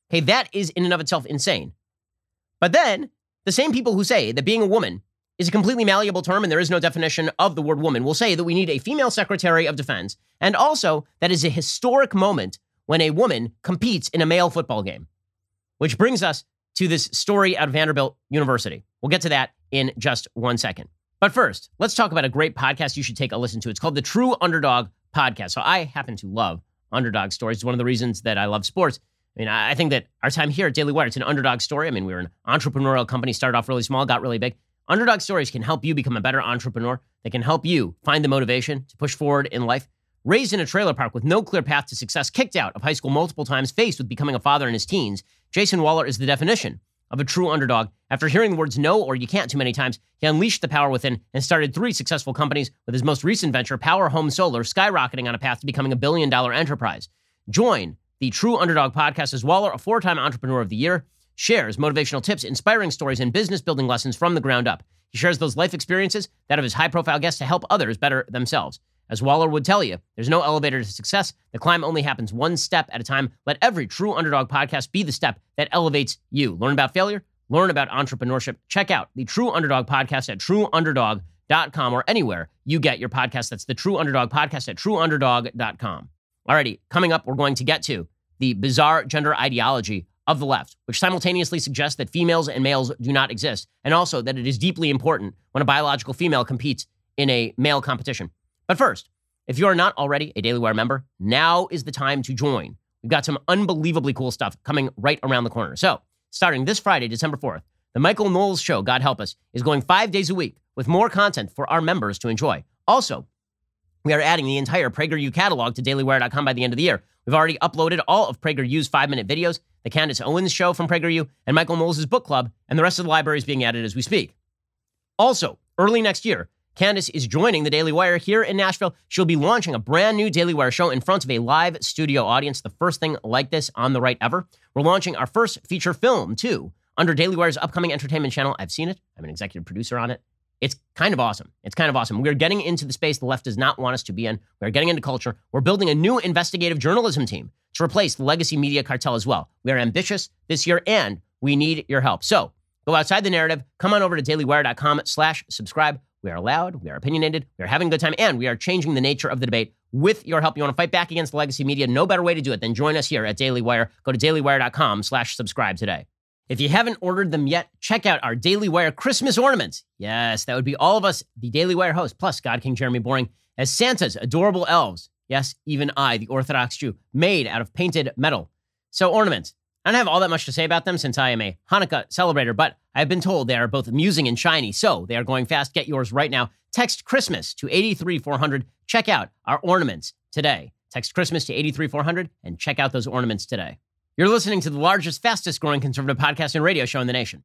Okay, that is in and of itself insane. But then, the same people who say that being a woman is a completely malleable term and there is no definition of the word woman will say that we need a female Secretary of Defense, and also that is a historic moment when a woman competes in a male football game. Which brings us to this story out of Vanderbilt University. We'll get to that in just one second. But first, let's talk about a great podcast you should take a listen to. It's called the True Underdog Podcast. So I happen to love underdog stories. It's one of the reasons that I love sports. I mean, I think that our time here at Daily Wire, it's an underdog story. I mean, we were an entrepreneurial company, started off really small, got really big. Underdog stories can help you become a better entrepreneur. They can help you find the motivation to push forward in life. Raised in a trailer park with no clear path to success, kicked out of high school multiple times, faced with becoming a father in his teens, Jason Waller is the definition of a true underdog. After hearing the words no or you can't too many times, he unleashed the power within and started three successful companies, with his most recent venture, Power Home Solar, skyrocketing on a path to becoming a billion-dollar enterprise. Join the True Underdog Podcast as Waller, a four-time Entrepreneur of the Year, shares motivational tips, inspiring stories, and business-building lessons from the ground up. He shares those life experiences, that of his high-profile guests, to help others better themselves. As Waller would tell you, there's no elevator to success. The climb only happens one step at a time. Let every True Underdog podcast be the step that elevates you. Learn about failure. Learn about entrepreneurship. Check out the True Underdog Podcast at true underdog dot com or anywhere you get your podcast. That's the True Underdog Podcast at true underdog dot com. Alrighty, coming up, we're going to get to the bizarre gender ideology of the left, which simultaneously suggests that females and males do not exist, and also that it is deeply important when a biological female competes in a male competition. But first, if you are not already a Daily Wire member, now is the time to join. We've got some unbelievably cool stuff coming right around the corner. So, starting this Friday, December fourth, the Michael Knowles Show, God help us, is going five days a week with more content for our members to enjoy. Also, we are adding the entire PragerU catalog to daily wire dot com by the end of the year. We've already uploaded all of PragerU's five-minute videos, the Candace Owens Show from PragerU, and Michael Knowles' book club, and the rest of the library is being added as we speak. Also, early next year, Candace is joining the Daily Wire here in Nashville. She'll be launching a brand new Daily Wire show in front of a live studio audience, the first thing like this on the right ever. We're launching our first feature film, too, under Daily Wire's upcoming entertainment channel. I've seen it. I'm an executive producer on it. It's kind of awesome. It's kind of awesome. We're getting into the space the left does not want us to be in. We're getting into culture. We're building a new investigative journalism team to replace the legacy media cartel as well. We are ambitious this year, and we need your help. So go outside the narrative. Come on over to daily wire dot com slash subscribe. We are loud, we are opinionated, we are having a good time, and we are changing the nature of the debate with your help. You want to fight back against the legacy media? No better way to do it than join us here at Daily Wire. Go to daily wire dot com slash subscribe today. If you haven't ordered them yet, check out our Daily Wire Christmas ornaments. Yes, that would be all of us, the Daily Wire host, plus God King Jeremy Boring, as Santa's adorable elves. Yes, even I, the Orthodox Jew, made out of painted metal. So ornaments. I don't have all that much to say about them since I am a Hanukkah celebrator, but I have been told they are both amusing and shiny, so they are going fast. Get yours right now. Text Christmas to eight three four hundred. Check out our ornaments today. Text Christmas to eight three four hundred and check out those ornaments today. You're listening to the largest, fastest growing conservative podcast and radio show in the nation.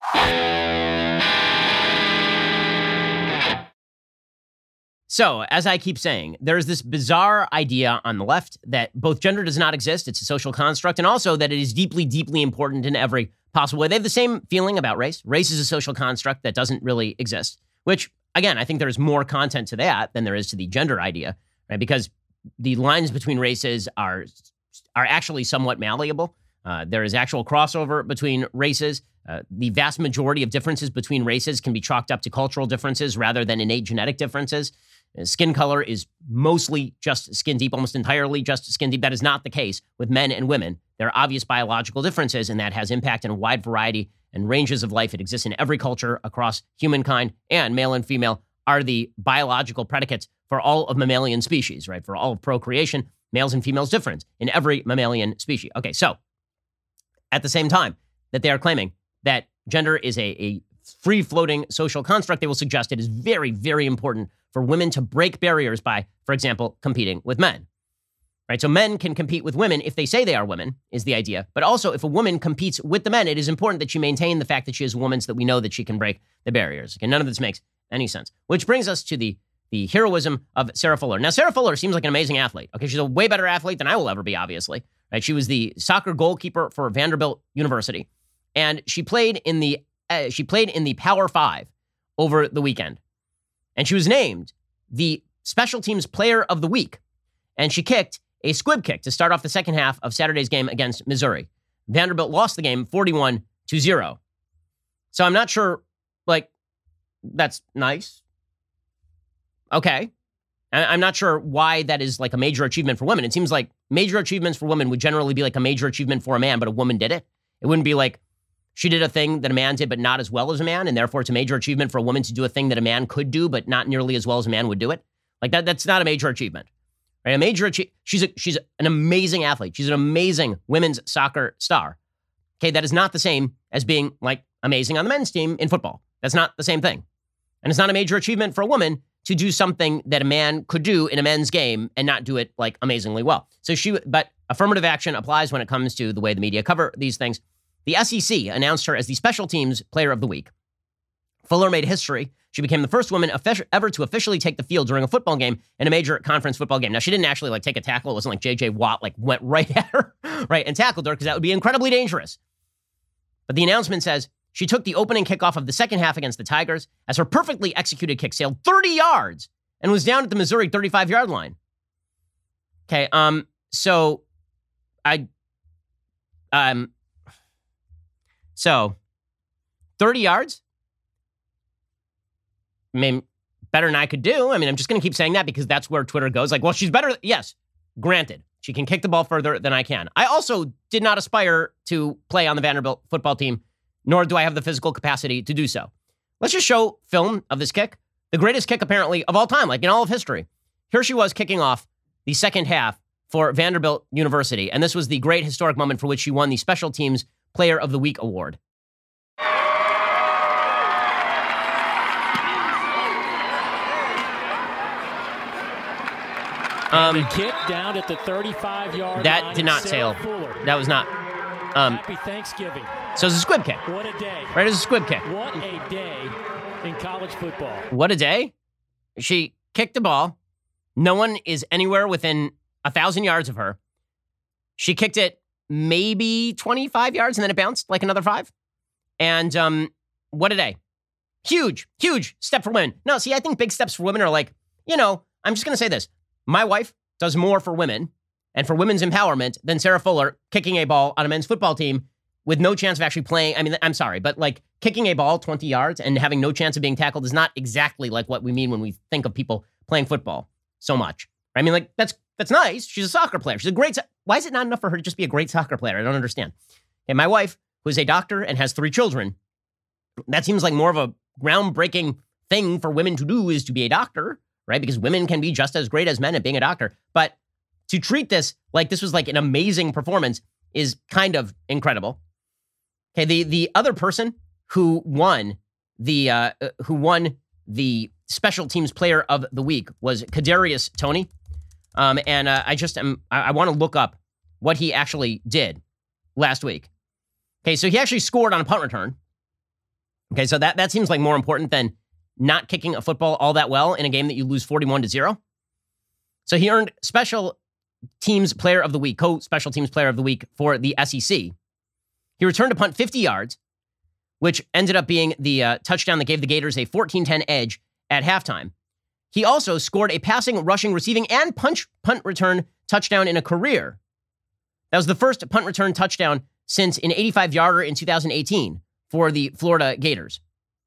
So, as I keep saying, there is this bizarre idea on the left that both gender does not exist, it's a social construct, and also that it is deeply, deeply important in every possible way. They have the same feeling about race. Race is a social construct that doesn't really exist, which, again, I think there's more content to that than there is to the gender idea, right? Because the lines between races are, are actually somewhat malleable. Uh, there is actual crossover between races. Uh, the vast majority of differences between races can be chalked up to cultural differences rather than innate genetic differences. Skin color is mostly just skin deep, almost entirely just skin deep. That is not the case with men and women. There are obvious biological differences, and that has impact in a wide variety and ranges of life. It exists in every culture across humankind, and male and female are the biological predicates for all of mammalian species, right? For all of procreation, males and females different in every mammalian species. Okay, so at the same time that they are claiming that gender is a, a free-floating social construct, they will suggest it is very, very important for women to break barriers by, for example, competing with men. Right? So men can compete with women if they say they are women, is the idea. But also, if a woman competes with the men, it is important that she maintain the fact that she is a woman so that we know that she can break the barriers. Okay, none of this makes any sense. Which brings us to the, the heroism of Sarah Fuller. Now, Sarah Fuller seems like an amazing athlete. Okay, she's a way better athlete than I will ever be, obviously. Right? She was the soccer goalkeeper for Vanderbilt University. And she played in the uh, she played in the Power Five over the weekend. And she was named the Special Teams Player of the Week. And she kicked a squib kick to start off the second half of Saturday's game against Missouri. Vanderbilt lost the game forty-one to zero. So I'm not sure, like, that's nice. Okay. I'm not sure why that is like a major achievement for women. It seems like major achievements for women would generally be like a major achievement for a man, but a woman did it. It wouldn't be like she did a thing that a man did, but not as well as a man, and therefore it's a major achievement for a woman to do a thing that a man could do, but not nearly as well as a man would do it. Like that, that's not a major achievement. Right? A major achievement. She's a, she's an amazing athlete. She's an amazing women's soccer star. Okay, that is not the same as being like amazing on the men's team in football. That's not the same thing. And it's not a major achievement for a woman to do something that a man could do in a men's game and not do it like amazingly well. So she, but affirmative action applies when it comes to the way the media cover these things. The S E C announced her as the special teams player of the week. Fuller made history. She became the first woman ever to officially take the field during a football game in a major conference football game. Now, she didn't actually like take a tackle. It wasn't like J J Watt like went right at her, right, and tackled her, because that would be incredibly dangerous. But the announcement says she took the opening kickoff of the second half against the Tigers as her perfectly executed kick sailed thirty yards and was down at the Missouri thirty-five-yard line. Okay, um, so I, um, so thirty yards. I mean, better than I could do. I mean, I'm just going to keep saying that because that's where Twitter goes. Like, well, she's better. Yes, granted, she can kick the ball further than I can. I also did not aspire to play on the Vanderbilt football team, nor do I have the physical capacity to do so. Let's just show film of this kick. The greatest kick, apparently, of all time, like in all of history. Here she was kicking off the second half for Vanderbilt University, and this was the great historic moment for which she won the Special Teams Player of the Week award. Um, the kick down at the thirty-five-yard that line. did not sail. Fuller. That was not. Um, Happy Thanksgiving. So it's a squib kick. What a day. Right, it's a squib kick. What a day in college football. What a day. She kicked the ball. No one is anywhere within a thousand yards of her. She kicked it maybe twenty-five yards, and then it bounced like another five. And um, what a day. Huge, huge step for women. No, see, I think big steps for women are like, you know, I'm just going to say this. My wife does more for women and for women's empowerment than Sarah Fuller kicking a ball on a men's football team with no chance of actually playing. I mean, I'm sorry, but like kicking a ball twenty yards and having no chance of being tackled is not exactly like what we mean when we think of people playing football so much. I mean, like, that's that's nice. She's a soccer player. She's a great... So- Why is it not enough for her to just be a great soccer player? I don't understand. And my wife, who is a doctor and has three children, that seems like more of a groundbreaking thing for women to do is to be a doctor, right? Because women can be just as great as men at being a doctor. But to treat this like this was like an amazing performance is kind of incredible. Okay, the the other person who won the uh, who won the Special Teams Player of the Week was Kadarius Toney, um, and uh, I just am I, I want to look up what he actually did last week. Okay, so he actually scored on a punt return. Okay, so that that seems like more important than not kicking a football all that well in a game that you lose forty-one to zero. So he earned Special Teams Player of the Week, co-Special Teams Player of the Week for the S E C. He returned a punt fifty yards, which ended up being the uh, touchdown that gave the Gators a fourteen ten edge at halftime. He also scored a passing, rushing, receiving, and punch, punt return touchdown in a career. That was the first punt return touchdown since an eighty-five-yarder in two thousand eighteen for the Florida Gators.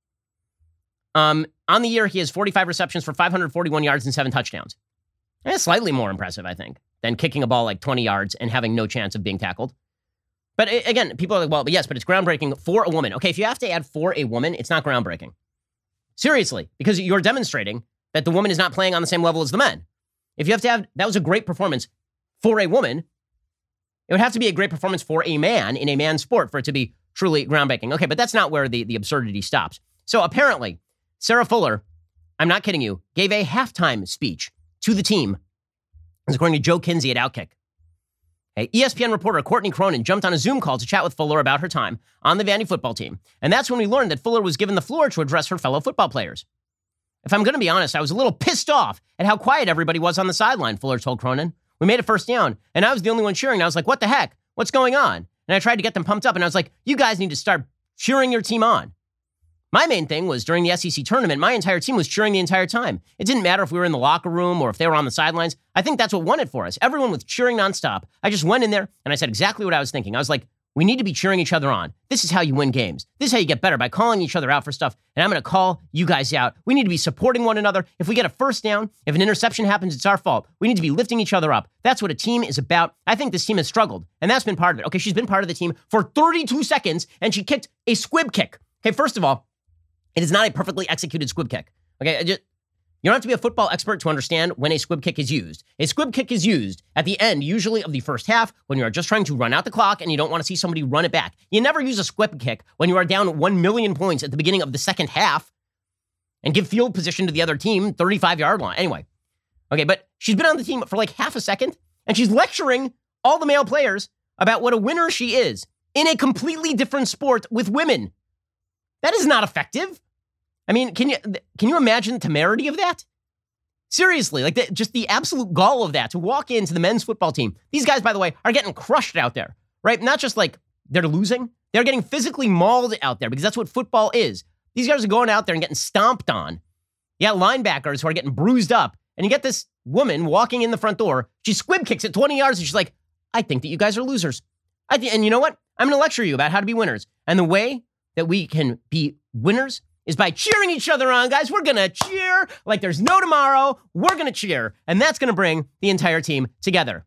Um, on the year, he has forty-five receptions for five hundred forty-one yards and seven touchdowns. And it's slightly more impressive, I think, than kicking a ball like twenty yards and having no chance of being tackled. But again, people are like, well, but yes, but it's groundbreaking for a woman. Okay, if you have to add for a woman, it's not groundbreaking. Seriously, because you're demonstrating that the woman is not playing on the same level as the men. If you have to have, that was a great performance for a woman, it would have to be a great performance for a man in a man's sport for it to be truly groundbreaking. Okay, but that's not where the, the absurdity stops. So apparently, Sarah Fuller, I'm not kidding you, gave a halftime speech to the team, as according to Joe Kinsey at Outkick. Hey, E S P N reporter Courtney Cronin jumped on a Zoom call to chat with Fuller about her time on the Vandy football team. And that's when we learned that Fuller was given the floor to address her fellow football players. If I'm going to be honest, I was a little pissed off at how quiet everybody was on the sideline, Fuller told Cronin. We made a first down, and I was the only one cheering. And I was like, what the heck? What's going on? And I tried to get them pumped up, and I was like, you guys need to start cheering your team on. My main thing was during the S E C tournament, my entire team was cheering the entire time. It didn't matter if we were in the locker room or if they were on the sidelines. I think that's what won it for us. Everyone was cheering nonstop. I just went in there and I said exactly what I was thinking. I was like, We need to be cheering each other on. This is how you win games. This is how you get better, by calling each other out for stuff. And I'm going to call you guys out. We need to be supporting one another. If we get a first down, if an interception happens, it's our fault. We need to be lifting each other up. That's what a team is about. I think this team has struggled, and that's been part of it. Okay, she's been part of the team for thirty-two seconds, and she kicked a squib kick. Okay, first of all, it is not a perfectly executed squib kick. Okay, just, you don't have to be a football expert to understand when a squib kick is used. A squib kick is used at the end, usually of the first half, when you are just trying to run out the clock and you don't want to see somebody run it back. You never use a squib kick when you are down one million points at the beginning of the second half and give field position to the other team, thirty-five-yard line. Anyway, okay, but she's been on the team for like half a second, and she's lecturing all the male players about what a winner she is in a completely different sport with women. That is not effective. I mean, can you can you imagine the temerity of that? Seriously, like the, just the absolute gall of that, to walk into the men's football team. These guys, by the way, are getting crushed out there, right? Not just like they're losing. They're getting physically mauled out there, because that's what football is. These guys are going out there and getting stomped on. You got linebackers who are getting bruised up, and you get this woman walking in the front door. She squib kicks at twenty yards, and she's like, I think that you guys are losers. I th- and you know what? I'm going to lecture you about how to be winners. And the way that we can be winners is by cheering each other on, guys. We're going to cheer like there's no tomorrow. We're going to cheer. And that's going to bring the entire team together.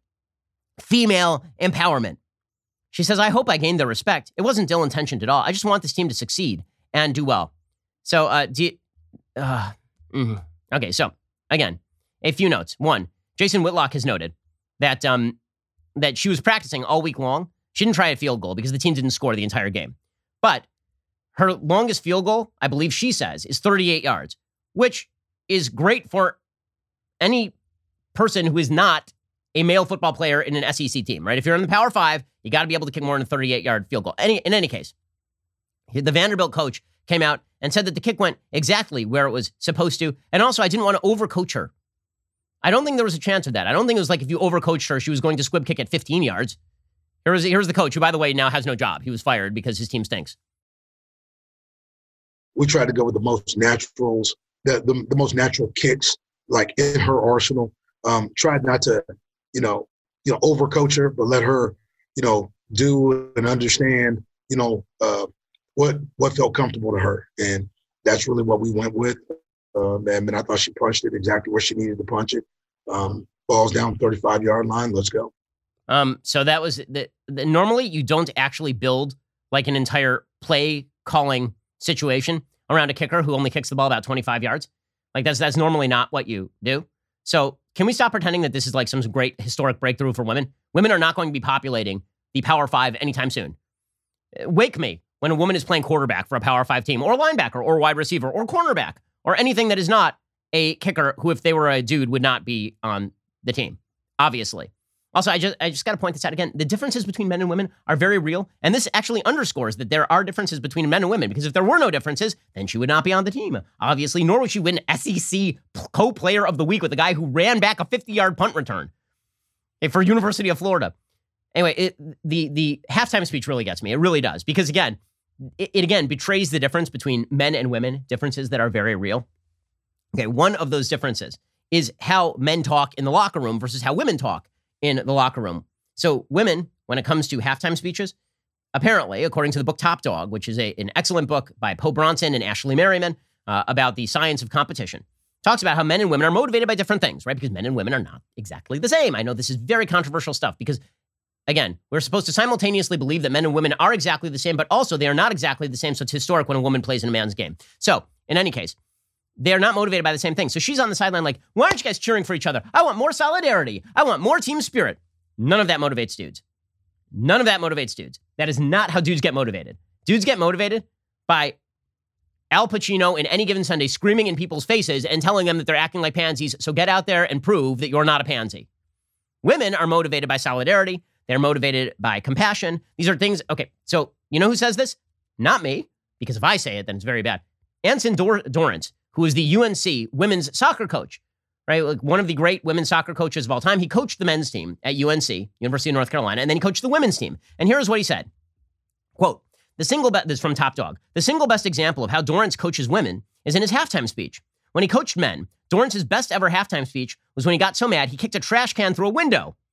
Female empowerment. She says, I hope I gained their respect. It wasn't ill-intentioned at all. I just want this team to succeed and do well. So, uh, do you, uh, mm, okay, so, again, a few notes. One, Jason Whitlock has noted that, um, that she was practicing all week long. She didn't try a field goal because the team didn't score the entire game. But her longest field goal, I believe she says, is thirty-eight yards, which is great for any person who is not a male football player in an S E C team, right? If you're in the Power Five, you got to be able to kick more than a thirty-eight-yard field goal. Any, in any case, the Vanderbilt coach came out and said that the kick went exactly where it was supposed to. And also, I didn't want to overcoach her. I don't think there was a chance of that. I don't think it was like if you overcoached her, she was going to squib kick at fifteen yards. Here's, here's the coach, who, by the way, now has no job. He was fired because his team stinks. We tried to go with the most naturals, the, the, the most natural kicks, like in her arsenal. Um, tried not to, you know, you know, overcoach her, but let her, you know, do and understand, you know, uh, what what felt comfortable to her, and that's really what we went with. Um, and, and I thought she punched it exactly where she needed to punch it. Um, balls down thirty-five-yard line. Let's go. Um, so that was the, the, normally you don't actually build like an entire play calling situation around a kicker who only kicks the ball about twenty-five yards. Like that's that's normally not what you do. So can we stop pretending that this is like some great historic breakthrough for women? Women are not going to be populating the Power Five anytime soon. Wake me when a woman is playing quarterback for a Power Five team, or linebacker, or wide receiver, or cornerback, or anything that is not a kicker who, if they were a dude, would not be on the team, obviously. Also, I just I just got to point this out again. The differences between men and women are very real. And this actually underscores that there are differences between men and women, because if there were no differences, then she would not be on the team, obviously, nor would she win S E C co-player of the week with a guy who ran back a fifty-yard punt return for University of Florida. Anyway, it, the, the halftime speech really gets me. It really does. Because, again, it, it, again, betrays the difference between men and women, differences that are very real. Okay, one of those differences is how men talk in the locker room versus how women talk in the locker room. So women, when it comes to halftime speeches, apparently, according to the book Top Dog, which is a, an excellent book by Poe Bronson and Ashley Merriman uh, about the science of competition, talks about how men and women are motivated by different things, right? Because men and women are not exactly the same. I know this is very controversial stuff because, again, we're supposed to simultaneously believe that men and women are exactly the same, but also they are not exactly the same. So it's historic when a woman plays in a man's game. So in any case, they are not motivated by the same thing. So she's on the sideline like, why aren't you guys cheering for each other? I want more solidarity. I want more team spirit. None of that motivates dudes. None of that motivates dudes. That is not how dudes get motivated. Dudes get motivated by Al Pacino in Any Given Sunday screaming in people's faces and telling them that they're acting like pansies, so get out there and prove that you're not a pansy. Women are motivated by solidarity. They're motivated by compassion. These are things, okay, so you know who says this? Not me, because if I say it, then it's very bad. Anson Dor- Dorrance, who is the U N C women's soccer coach, right? Like one of the great women's soccer coaches of all time. He coached the men's team at U N C, University of North Carolina, and then he coached the women's team. And here's what he said. Quote, the single best, this is from Top Dog, the single best example of how Dorrance coaches women is in his halftime speech. When he coached men, Dorrance's best ever halftime speech was when he got so mad he kicked a trash can through a window.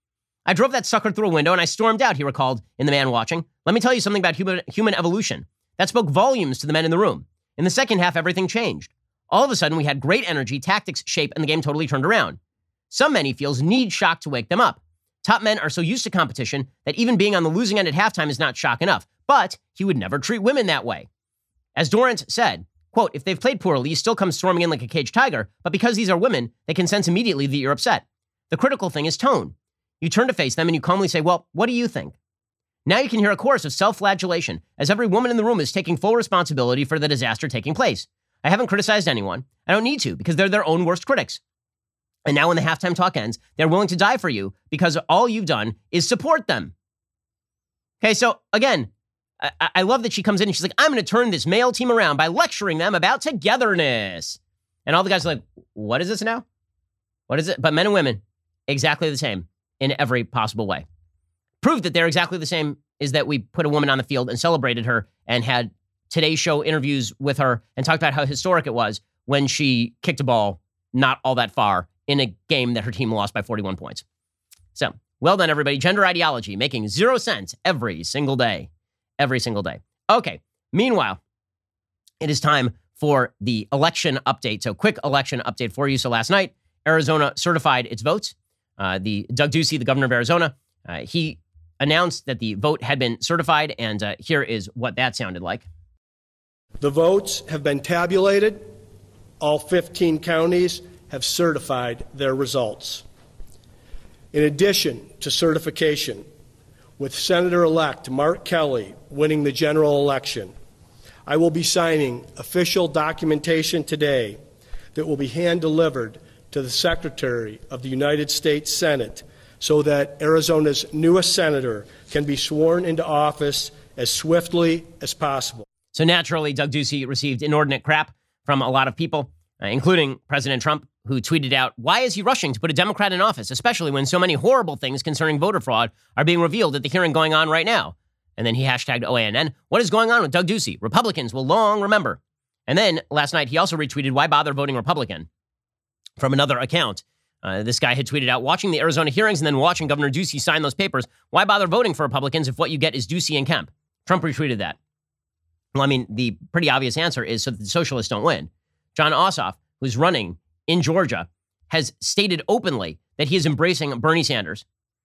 I drove that sucker through a window and I stormed out, he recalled in The Man Watching. Let me tell you something about human, human evolution. That spoke volumes to the men in the room. In the second half, everything changed. All of a sudden, we had great energy, tactics, shape, and the game totally turned around. Some men, he feels, need shock to wake them up. Top men are so used to competition that even being on the losing end at halftime is not shock enough. But he would never treat women that way. As Dorrance said, quote, if they've played poorly, you still come storming in like a caged tiger, but because these are women, they can sense immediately that you're upset. The critical thing is tone. You turn to face them and you calmly say, well, what do you think? Now you can hear a chorus of self-flagellation as every woman in the room is taking full responsibility for the disaster taking place. I haven't criticized anyone. I don't need to because they're their own worst critics. And now when the halftime talk ends, they're willing to die for you because all you've done is support them. Okay, so again, I, I love that she comes in and she's like, I'm going to turn this male team around by lecturing them about togetherness. And all the guys are like, what is this now? What is it? But men and women, exactly the same in every possible way. Proof that they're exactly the same is that we put a woman on the field and celebrated her and had Today's Show interviews with her and talked about how historic it was when she kicked a ball not all that far in a game that her team lost by forty-one points. So, well done, everybody. Gender ideology making zero sense every single day. Every single day. Okay. Meanwhile, it is time for the election update. So, quick election update for you. So, last night, Arizona certified its votes. Uh, the Doug Ducey, the governor of Arizona, uh, he announced that the vote had been certified, and uh, here is what that sounded like. The votes have been tabulated. All fifteen counties have certified their results. In addition to certification, with Senator-elect Mark Kelly winning the general election, I will be signing official documentation today that will be hand-delivered to the Secretary of the United States Senate so that Arizona's newest senator can be sworn into office as swiftly as possible. So naturally, Doug Ducey received inordinate crap from a lot of people, uh, including President Trump, who tweeted out, why is he rushing to put a Democrat in office, especially when so many horrible things concerning voter fraud are being revealed at the hearing going on right now? And then he hashtagged O A N N. What is going on with Doug Ducey? Republicans will long remember. And then last night, he also retweeted, why bother voting Republican? From another account. Uh, this guy had tweeted out, watching the Arizona hearings and then watching Governor Ducey sign those papers, why bother voting for Republicans if what you get is Ducey and Kemp? Trump retweeted that. Well, I mean, the pretty obvious answer is so that the socialists don't win. Jon Ossoff, who's running in Georgia, has stated openly that he is embracing Bernie Sanders.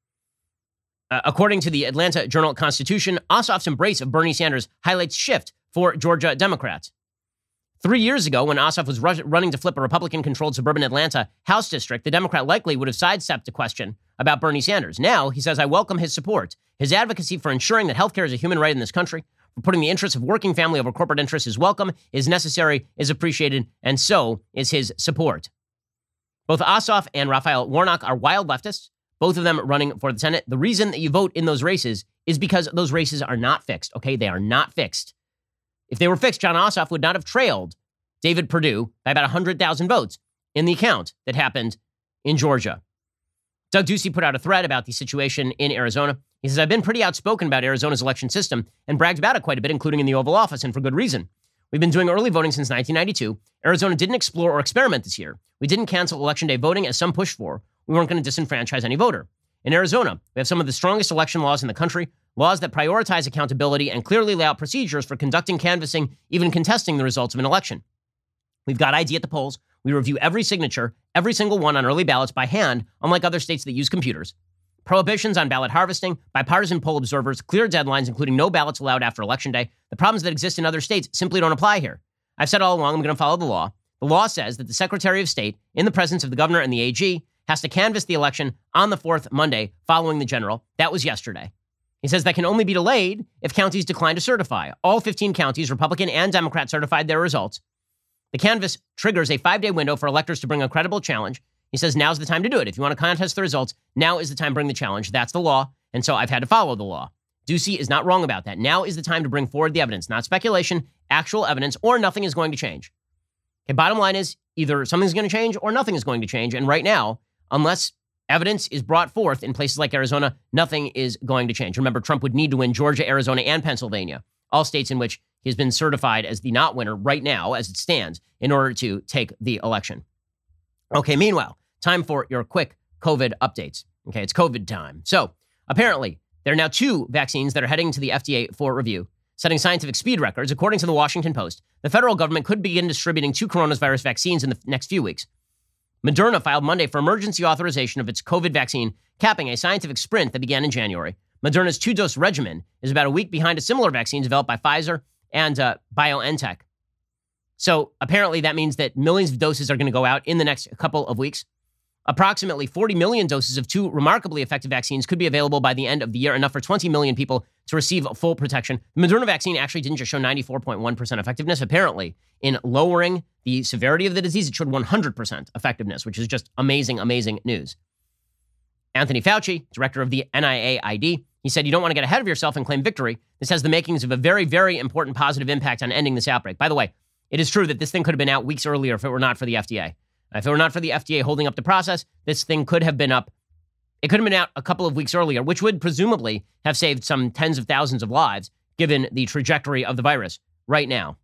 Uh, according to the Atlanta Journal-Constitution, Ossoff's embrace of Bernie Sanders highlights shift for Georgia Democrats. Three years ago, when Ossoff was ru- running to flip a Republican-controlled suburban Atlanta House district, the Democrat likely would have sidestepped a question about Bernie Sanders. Now, he says, I welcome his support. His advocacy for ensuring that healthcare is a human right in this country, for putting the interests of working family over corporate interests is welcome, is necessary, is appreciated, and so is his support. Both Ossoff and Raphael Warnock are wild leftists, both of them running for the Senate. The reason that you vote in those races is because those races are not fixed, okay? They are not fixed. If they were fixed, Jon Ossoff would not have trailed David Perdue by about one hundred thousand votes in the count that happened in Georgia. Doug Ducey put out a thread about the situation in Arizona. He says, I've been pretty outspoken about Arizona's election system and bragged about it quite a bit, including in the Oval Office, and for good reason. We've been doing early voting since nineteen ninety-two. Arizona didn't explore or experiment this year. We didn't cancel Election Day voting as some pushed for. We weren't going to disenfranchise any voter. In Arizona, we have some of the strongest election laws in the country, laws that prioritize accountability and clearly lay out procedures for conducting, canvassing, even contesting the results of an election. We've got I D at the polls. We review every signature, every single one on early ballots by hand, unlike other states that use computers. Prohibitions on ballot harvesting, bipartisan poll observers, clear deadlines, including no ballots allowed after Election Day. The problems that exist in other states simply don't apply here. I've said all along I'm going to follow the law. The law says that the Secretary of State, in the presence of the governor and the A G, has to canvass the election on the fourth Monday following the general. That was yesterday. He says that can only be delayed if counties decline to certify. All fifteen counties, Republican and Democrat, certified their results. The canvass triggers a five-day window for electors to bring a credible challenge. He says now's the time to do it. If you want to contest the results, now is the time to bring the challenge. That's the law, and so I've had to follow the law. Ducey is not wrong about that. Now is the time to bring forward the evidence, not speculation, actual evidence, or nothing is going to change. Okay, bottom line is either something's going to change or nothing is going to change, and right now, unless evidence is brought forth in places like Arizona, nothing is going to change. Remember, Trump would need to win Georgia, Arizona, and Pennsylvania, all states in which he has been certified as the not winner right now, as it stands, in order to take the election. Okay, meanwhile, time for your quick COVID updates. Okay, it's COVID time. So apparently, there are now two vaccines that are heading to the F D A for review, setting scientific speed records. According to the Washington Post, the federal government could begin distributing two coronavirus vaccines in the next few weeks. Moderna filed Monday for emergency authorization of its COVID vaccine, capping a scientific sprint that began in January. Moderna's two-dose regimen is about a week behind a similar vaccine developed by Pfizer and uh, BioNTech. So apparently that means that millions of doses are going to go out in the next couple of weeks. Approximately forty million doses of two remarkably effective vaccines could be available by the end of the year, enough for twenty million people to receive full protection. The Moderna vaccine actually didn't just show ninety-four point one percent effectiveness. Apparently, in lowering the severity of the disease, it showed one hundred percent effectiveness, which is just amazing, amazing news. Anthony Fauci, director of the N I A I D, he said, "You don't want to get ahead of yourself and claim victory. This has the makings of a very, very important positive impact on ending this outbreak." By the way, it is true that this thing could have been out weeks earlier if it were not for the F D A. If it were not for the F D A holding up the process, this thing could have been up. It could have been out a couple of weeks earlier, which would presumably have saved some tens of thousands of lives, given the trajectory of the virus right now.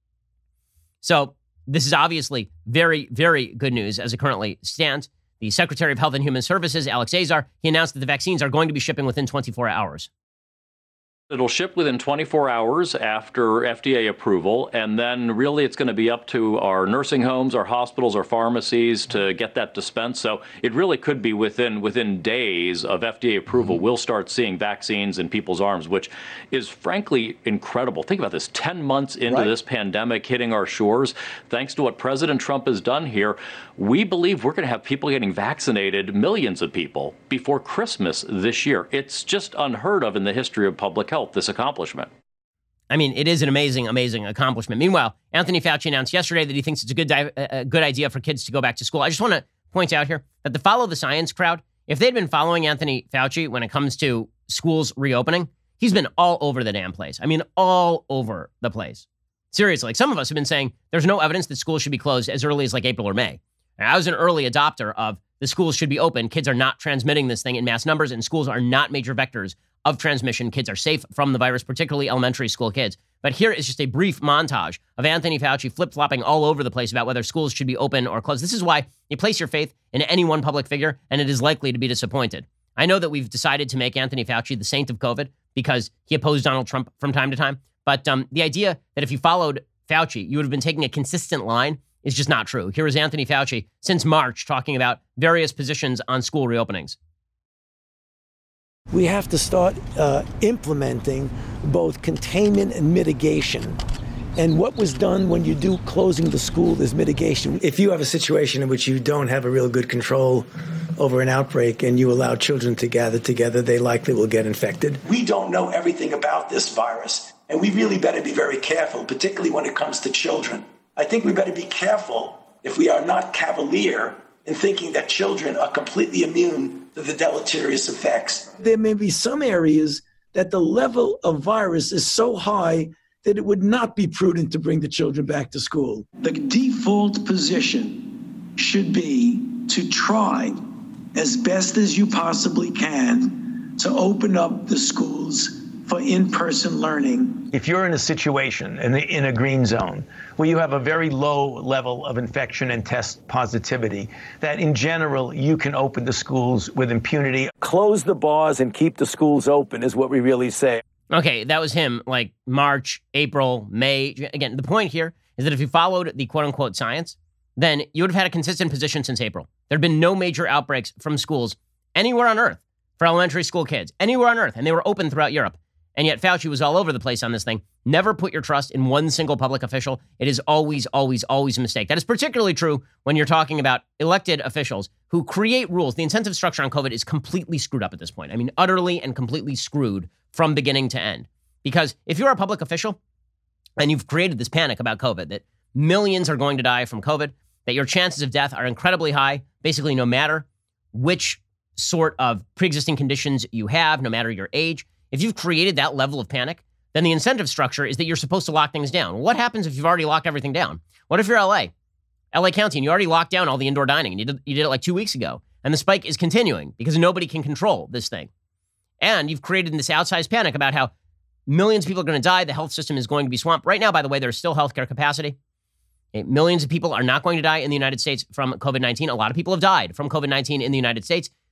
So this is obviously very, very good news as it currently stands. The Secretary of Health and Human Services, Alex Azar, he announced that the vaccines are going to be shipping within twenty-four hours. It'll ship within twenty-four hours after F D A approval, and then really it's going to be up to our nursing homes, our hospitals, our pharmacies to get that dispensed. So it really could be within within days of F D A approval, we'll start seeing vaccines in people's arms, which is frankly incredible. Think about this, ten months into right. this pandemic hitting our shores, thanks to what President Trump has done here, we believe we're going to have people getting vaccinated, millions of people, before Christmas this year. It's just unheard of in the history of public health. This accomplishment. I mean, it is an amazing, amazing accomplishment. Meanwhile, Anthony Fauci announced yesterday that he thinks it's a good, di- a good idea for kids to go back to school. I just want to point out here that the Follow the Science crowd, if they'd been following Anthony Fauci when it comes to schools reopening, he's been all over the damn place. I mean, all over the place. Seriously, like some of us have been saying there's no evidence that schools should be closed as early as like April or May. And I was an early adopter of the schools should be open. Kids are not transmitting this thing in mass numbers, and schools are not major vectors of transmission. Kids are safe from the virus, particularly elementary school kids. But here is just a brief montage of Anthony Fauci flip-flopping all over the place about whether schools should be open or closed. This is why you place your faith in any one public figure, and it is likely to be disappointed. I know that we've decided to make Anthony Fauci the saint of COVID because he opposed Donald Trump from time to time. But um, the idea that if you followed Fauci, you would have been taking a consistent line is just not true. Here is Anthony Fauci since March talking about various positions on school reopenings. We have to start uh, implementing both containment and mitigation. And what was done when you do closing the school is mitigation. If you have a situation in which you don't have a real good control over an outbreak and you allow children to gather together, they likely will get infected. We don't know everything about this virus, and we really better be very careful, particularly when it comes to children. I think we better be careful if we are not cavalier in thinking that children are completely immune to the deleterious effects. There may be some areas that the level of virus is so high that it would not be prudent to bring the children back to school. The default position should be to try as best as you possibly can to open up the schools for in-person learning. If you're in a situation in, the, in a green zone where you have a very low level of infection and test positivity, that in general you can open the schools with impunity. Close the bars and keep the schools open is what we really say. Okay, that was him, like March, April, May. Again, the point here is that if you followed the quote-unquote science, then you would have had a consistent position since April. There had been no major outbreaks from schools anywhere on Earth for elementary school kids, anywhere on Earth, and they were open throughout Europe. And yet Fauci was all over the place on this thing. Never put your trust in one single public official. It is always, always, always a mistake. That is particularly true when you're talking about elected officials who create rules. The incentive structure on COVID is completely screwed up at this point. I mean, utterly and completely screwed from beginning to end. Because if you're a public official and you've created this panic about COVID, that millions are going to die from COVID, that your chances of death are incredibly high, basically no matter which sort of pre-existing conditions you have, no matter your age, if you've created that level of panic, then the incentive structure is that you're supposed to lock things down. What happens if you've already locked everything down? What if you're L A, L A County, and you already locked down all the indoor dining, and you did, you did it like two weeks ago, and the spike is continuing because nobody can control this thing? And you've created this outsized panic about how millions of people are going to die, the health system is going to be swamped. Right now, by the way, there's still healthcare capacity. Okay, millions of people are not going to die in the United States from COVID nineteen. A lot of people have died from COVID nineteen in the United States.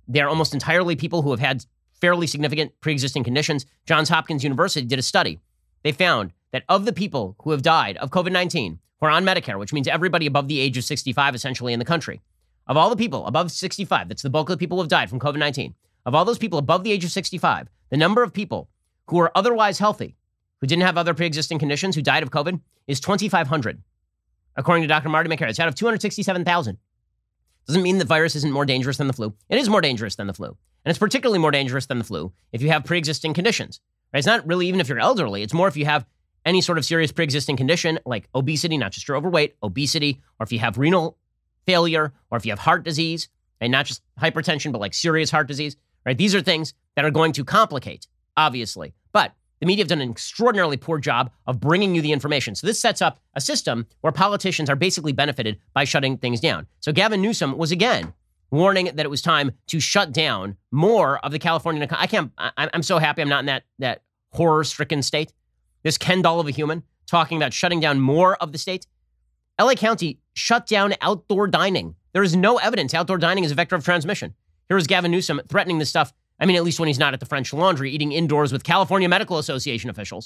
They're almost entirely people who have had fairly significant pre-existing conditions. Johns Hopkins University did a study. They found that of the people who have died of COVID nineteen, who are on Medicare, which means everybody above the age of sixty-five essentially in the country, of all the people above sixty-five, that's the bulk of the people who have died from COVID nineteen, of all those people above the age of sixty-five, the number of people who are otherwise healthy, who didn't have other pre-existing conditions, who died of COVID, is twenty-five hundred, according to Doctor Marty Makary. It's out of two hundred sixty-seven thousand. Doesn't mean the virus isn't more dangerous than the flu. It is more dangerous than the flu. And it's particularly more dangerous than the flu if you have pre-existing conditions. Right? It's not really even if you're elderly. It's more if you have any sort of serious pre-existing condition like obesity, not just your overweight, obesity, or if you have renal failure, or if you have heart disease, and not just hypertension, but like serious heart disease. Right? These are things that are going to complicate, obviously. But the media have done an extraordinarily poor job of bringing you the information. So this sets up a system where politicians are basically benefited by shutting things down. So Gavin Newsom was again warning that it was time to shut down more of the California. I can't, I, I'm so happy I'm not in that, that horror-stricken state. This Ken doll of a human talking about shutting down more of the state. L A County shut down outdoor dining. There is no evidence outdoor dining is a vector of transmission. Here is Gavin Newsom threatening this stuff. I mean, at least when he's not at the French Laundry eating indoors with California Medical Association officials.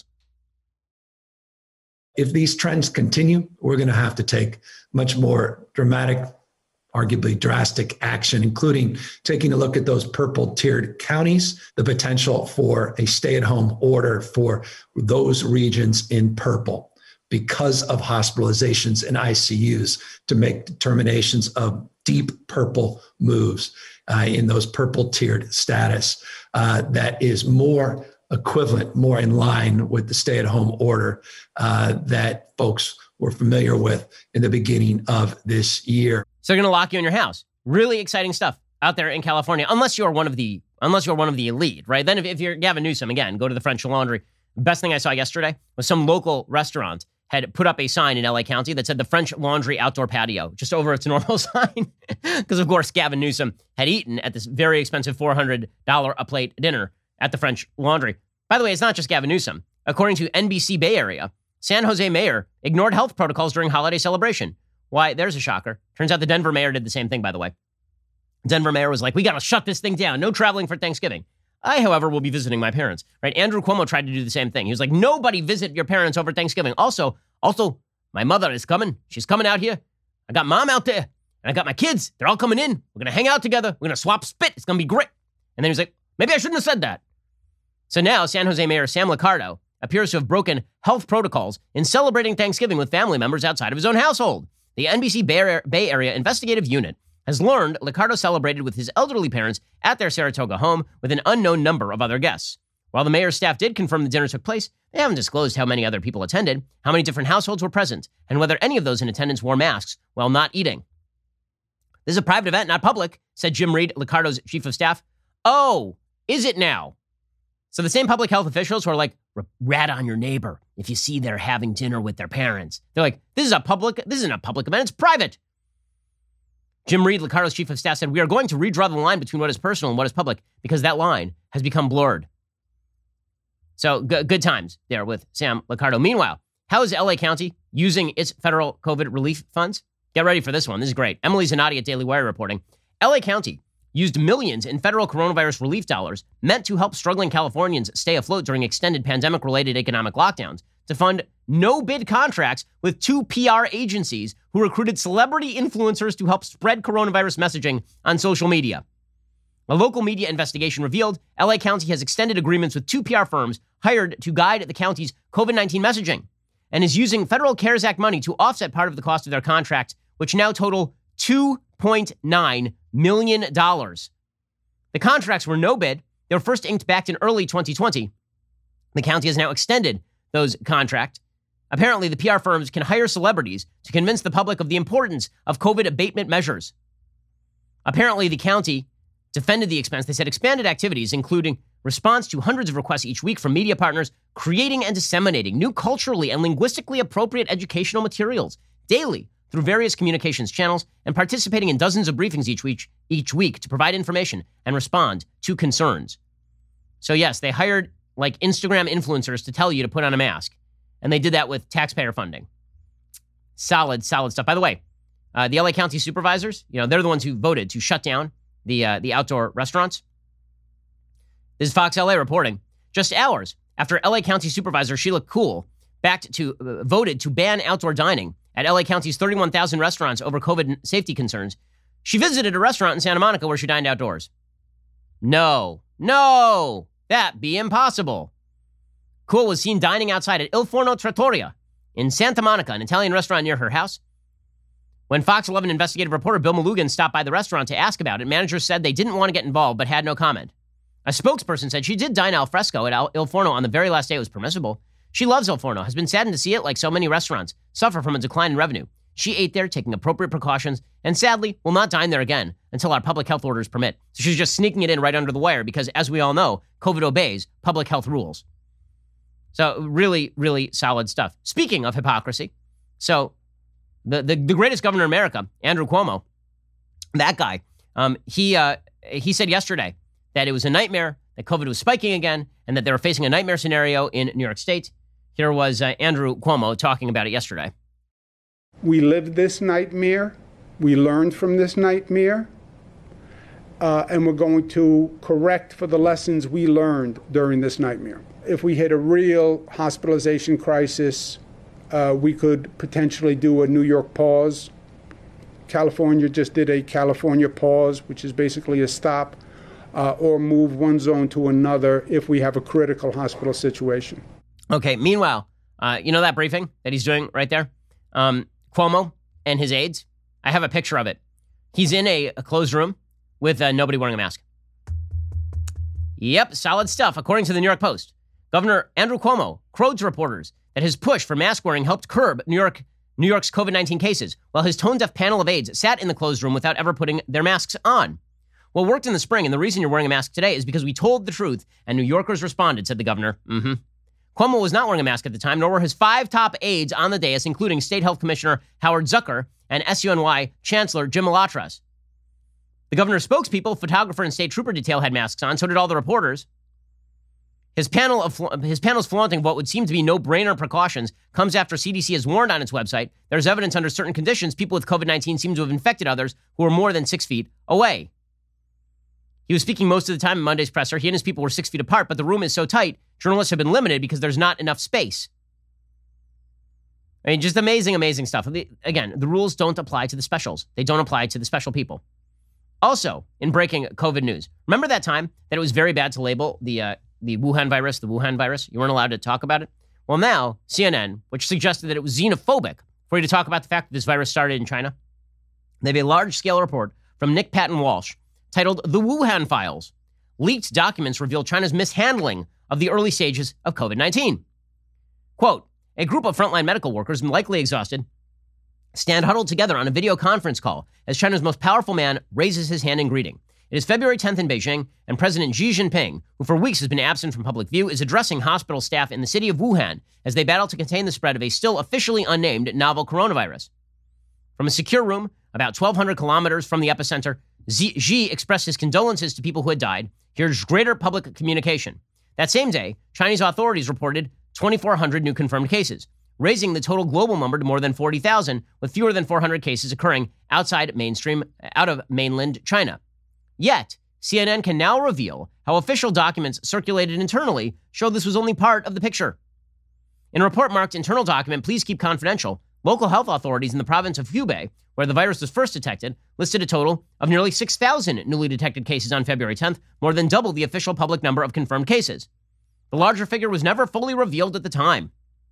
If these trends continue, we're going to have to take much more dramatic, arguably drastic action, including taking a look at those purple tiered counties, the potential for a stay-at-home order for those regions in purple because of hospitalizations and I C Us to make determinations of deep purple moves uh, in those purple tiered status uh, that is more equivalent, more in line with the stay-at-home order uh, that folks were familiar with in the beginning of this year. So they're going to lock you in your house. Really exciting stuff out there in California, unless you're one of the unless you're one of the elite, right? Then if, if you're Gavin Newsom, again, go to the French Laundry. Best thing I saw yesterday was some local restaurant had put up a sign in L A County that said the French Laundry outdoor patio, just over its normal sign. Because, of course, Gavin Newsom had eaten at this very expensive four hundred dollars a plate dinner at the French Laundry. By the way, it's not just Gavin Newsom. According to N B C Bay Area, San Jose mayor ignored health protocols during holiday celebration. Why, there's a shocker. Turns out the Denver mayor did the same thing, by the way. Denver mayor was like, we got to shut this thing down. No traveling for Thanksgiving. I, however, will be visiting my parents, right? Andrew Cuomo tried to do the same thing. He was like, nobody visit your parents over Thanksgiving. Also, also, my mother is coming. She's coming out here. I got mom out there, and I got my kids. They're all coming in. We're going to hang out together. We're going to swap spit. It's going to be great. And then he was like, maybe I shouldn't have said that. So now San Jose Mayor Sam Liccardo appears to have broken health protocols in celebrating Thanksgiving with family members outside of his own household. The N B C Bay Area Investigative Unit has learned Liccardo celebrated with his elderly parents at their Saratoga home with an unknown number of other guests. While the mayor's staff did confirm the dinner took place, they haven't disclosed how many other people attended, how many different households were present, and whether any of those in attendance wore masks while not eating. This is a private event, not public, said Jim Reed, Liccardo's chief of staff. Oh, is it now? So the same public health officials who are like, rat on your neighbor if you see they're having dinner with their parents. They're like, this is a public, this isn't a public event, it's private. Jim Reed, Liccardo's chief of staff, said, we are going to redraw the line between what is personal and what is public because that line has become blurred. So g- good times there with Sam Liccardo. Meanwhile, how is L A County using its federal COVID relief funds? Get ready for this one. This is great. Emily Zanotti at Daily Wire reporting. L A County used millions in federal coronavirus relief dollars meant to help struggling Californians stay afloat during extended pandemic-related economic lockdowns to fund no-bid contracts with two P R agencies who recruited celebrity influencers to help spread coronavirus messaging on social media. A local media investigation revealed L A County has extended agreements with two P R firms hired to guide the county's COVID nineteen messaging and is using federal CARES Act money to offset part of the cost of their contracts, which now total two point nine million dollars. The contracts were no bid. They were first inked back in early twenty twenty. The county has now extended those contracts. Apparently, the P R firms can hire celebrities to convince the public of the importance of COVID abatement measures. Apparently, the county defended the expense. They said expanded activities, including response to hundreds of requests each week from media partners, creating and disseminating new culturally and linguistically appropriate educational materials daily through various communications channels, and participating in dozens of briefings each week, each week to provide information and respond to concerns. So yes, they hired like Instagram influencers to tell you to put on a mask. And they did that with taxpayer funding. Solid, solid stuff. By the way, uh, the L A County supervisors, you know, they're the ones who voted to shut down the uh, the outdoor restaurants. This is Fox L A reporting. Just hours after L A County Supervisor Sheila Kuehl backed to uh, voted to ban outdoor dining at L A County's thirty-one thousand restaurants over COVID safety concerns, she visited a restaurant in Santa Monica where she dined outdoors. No, no, that be impossible. Kuehl was seen dining outside at Il Forno Trattoria in Santa Monica, an Italian restaurant near her house. When Fox eleven investigative reporter Bill Malugan stopped by the restaurant to ask about it, managers said they didn't want to get involved but had no comment. A spokesperson said she did dine al fresco at Il Forno on the very last day it was permissible. She loves Il Forno, has been saddened to see it, like so many restaurants, suffer from a decline in revenue. She ate there, taking appropriate precautions, and sadly will not dine there again until our public health orders permit. So she's just sneaking it in right under the wire because, as we all know, COVID obeys public health rules. So really, really solid stuff. Speaking of hypocrisy, so the, the, the greatest governor in America, Andrew Cuomo, that guy, um, he uh, he said yesterday that it was a nightmare, that COVID was spiking again, and that they were facing a nightmare scenario in New York State. Here was uh, Andrew Cuomo talking about it yesterday. We lived this nightmare. We learned from this nightmare. Uh, and we're going to correct for the lessons we learned during this nightmare. If we hit a real hospitalization crisis, uh, we could potentially do a New York pause. California just did a California pause, which is basically a stop. Uh, or move one zone to another if we have a critical hospital situation. Okay, meanwhile, uh, you know that briefing that he's doing right there? Um, Cuomo and his aides, I have a picture of it. He's in a, a closed room with uh, nobody wearing a mask. Yep, solid stuff. According to the New York Post, Governor Andrew Cuomo crowed to reporters that his push for mask wearing helped curb New York, New York's COVID nineteen cases, while his tone-deaf panel of aides sat in the closed room without ever putting their masks on. Well, it worked in the spring, and the reason you're wearing a mask today is because we told the truth, and New Yorkers responded, said the governor. Mm-hmm. Cuomo was not wearing a mask at the time, nor were his five top aides on the dais, including State Health Commissioner Howard Zucker and S U N Y Chancellor Jim Malatras. The governor's spokespeople, photographer, and state trooper detail had masks on, so did all the reporters. His panel of his panel's flaunting what would seem to be no-brainer precautions comes after C D C has warned on its website there's evidence under certain conditions people with COVID nineteen seem to have infected others who are more than six feet away. He was speaking most of the time in Monday's presser. He and his people were six feet apart, but the room is so tight, journalists have been limited because there's not enough space. I mean, just amazing, amazing stuff. Again, the rules don't apply to the specials. They don't apply to the special people. Also, in breaking COVID news, remember that time that it was very bad to label the uh, the Wuhan virus, the Wuhan virus? You weren't allowed to talk about it? Well, now, C N N, which suggested that it was xenophobic for you to talk about the fact that this virus started in China, they have a large-scale report from Nick Patton Walsh titled The Wuhan Files. Leaked documents reveal China's mishandling of the early stages of COVID nineteen. Quote, a group of frontline medical workers, likely exhausted, stand huddled together on a video conference call as China's most powerful man raises his hand in greeting. It is February tenth in Beijing, and President Xi Jinping, who for weeks has been absent from public view, is addressing hospital staff in the city of Wuhan as they battle to contain the spread of a still officially unnamed novel coronavirus. From a secure room about twelve hundred kilometers from the epicenter, Xi expressed his condolences to people who had died. Here's greater public communication. That same day, Chinese authorities reported twenty-four hundred new confirmed cases, raising the total global number to more than forty thousand, with fewer than four hundred cases occurring outside mainstream, out of mainland China. Yet, C N N can now reveal how official documents circulated internally show this was only part of the picture. In a report marked internal document, please keep confidential, local health authorities in the province of Hubei, where the virus was first detected, listed a total of nearly six thousand newly detected cases on February tenth, more than double the official public number of confirmed cases. The larger figure was never fully revealed at the time.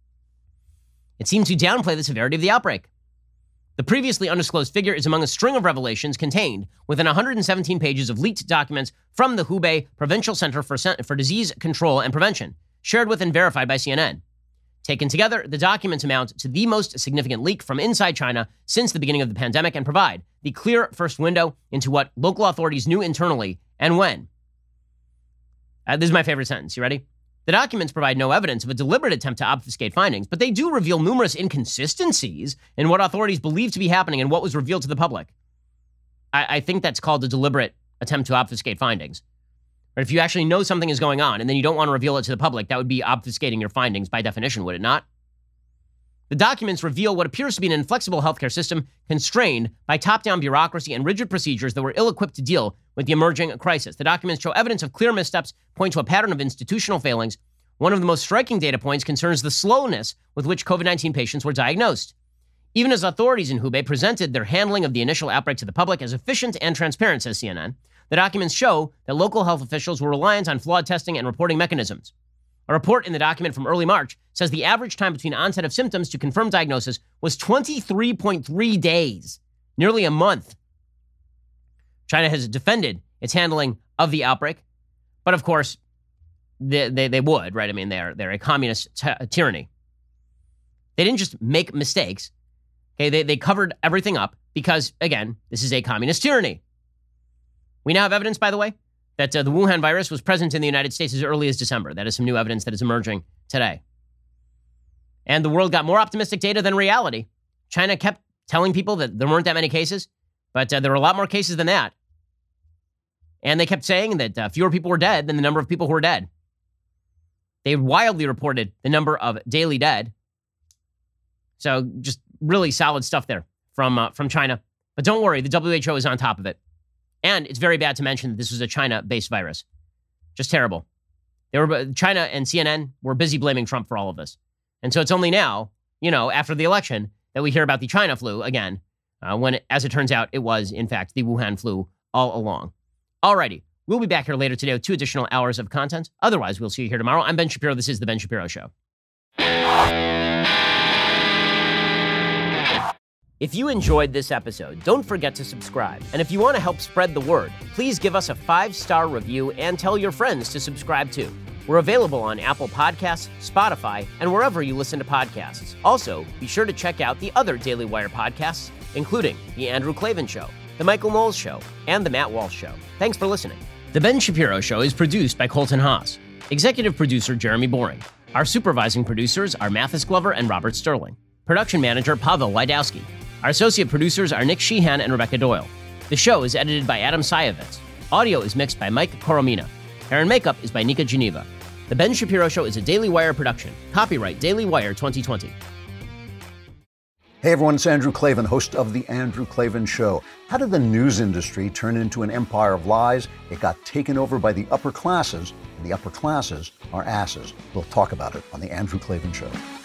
It seemed to downplay the severity of the outbreak. The previously undisclosed figure is among a string of revelations contained within one hundred seventeen pages of leaked documents from the Hubei Provincial Center for, for Disease Control and Prevention, shared with and verified by C N N. Taken together, the documents amount to the most significant leak from inside China since the beginning of the pandemic and provide the clear first window into what local authorities knew internally and when. Uh, this is my favorite sentence. You ready? The documents provide no evidence of a deliberate attempt to obfuscate findings, but they do reveal numerous inconsistencies in what authorities believe to be happening and what was revealed to the public. I, I think that's called a deliberate attempt to obfuscate findings. But if you actually know something is going on and then you don't want to reveal it to the public, that would be obfuscating your findings by definition, would it not? The documents reveal what appears to be an inflexible healthcare system constrained by top-down bureaucracy and rigid procedures that were ill-equipped to deal with the emerging crisis. The documents show evidence of clear missteps, point to a pattern of institutional failings. One of the most striking data points concerns the slowness with which COVID nineteen patients were diagnosed. Even as authorities in Hubei presented their handling of the initial outbreak to the public as efficient and transparent, says C N N, the documents show that local health officials were reliant on flawed testing and reporting mechanisms. A report in the document from early March says the average time between onset of symptoms to confirmed diagnosis was twenty-three point three days, nearly a month. China has defended its handling of the outbreak, but of course, they, they, they would, right? I mean, they're, they're a communist t- tyranny. They didn't just make mistakes. Okay, they, they covered everything up because, again, this is a communist tyranny. We now have evidence, by the way, that uh, the Wuhan virus was present in the United States as early as December. That is some new evidence that is emerging today. And the world got more optimistic data than reality. China kept telling people that there weren't that many cases, but uh, there were a lot more cases than that. And they kept saying that uh, fewer people were dead than the number of people who were dead. They wildly reported the number of daily dead. So just really solid stuff there from uh, from China. But don't worry, the W H O is on top of it. And it's very bad to mention that this was a China-based virus. Just terrible. They were China and C N N were busy blaming Trump for all of this. And so it's only now, you know, after the election, that we hear about the China flu again, uh, when, as it turns out, it was, in fact, the Wuhan flu all along. Alrighty, we'll be back here later today with two additional hours of content. Otherwise, we'll see you here tomorrow. I'm Ben Shapiro. This is The Ben Shapiro Show. If you enjoyed this episode, don't forget to subscribe. And if you want to help spread the word, please give us a five-star review and tell your friends to subscribe too. We're available on Apple Podcasts, Spotify, and wherever you listen to podcasts. Also, be sure to check out the other Daily Wire podcasts, including The Andrew Klavan Show, The Michael Knowles Show, and The Matt Walsh Show. Thanks for listening. The Ben Shapiro Show is produced by Colton Haas. Executive producer Jeremy Boring. Our supervising producers are Mathis Glover and Robert Sterling. Production manager Pavel Wydowski. Our associate producers are Nick Sheehan and Rebecca Doyle. The show is edited by Adam Sayevitz. Audio is mixed by Mike Coromina. Hair and makeup is by Nika Geneva. The Ben Shapiro Show is a Daily Wire production. Copyright Daily Wire twenty twenty. Hey everyone, it's Andrew Klavan, host of The Andrew Klavan Show. How did the news industry turn into an empire of lies? It got taken over by the upper classes, and the upper classes are asses. We'll talk about it on The Andrew Klavan Show.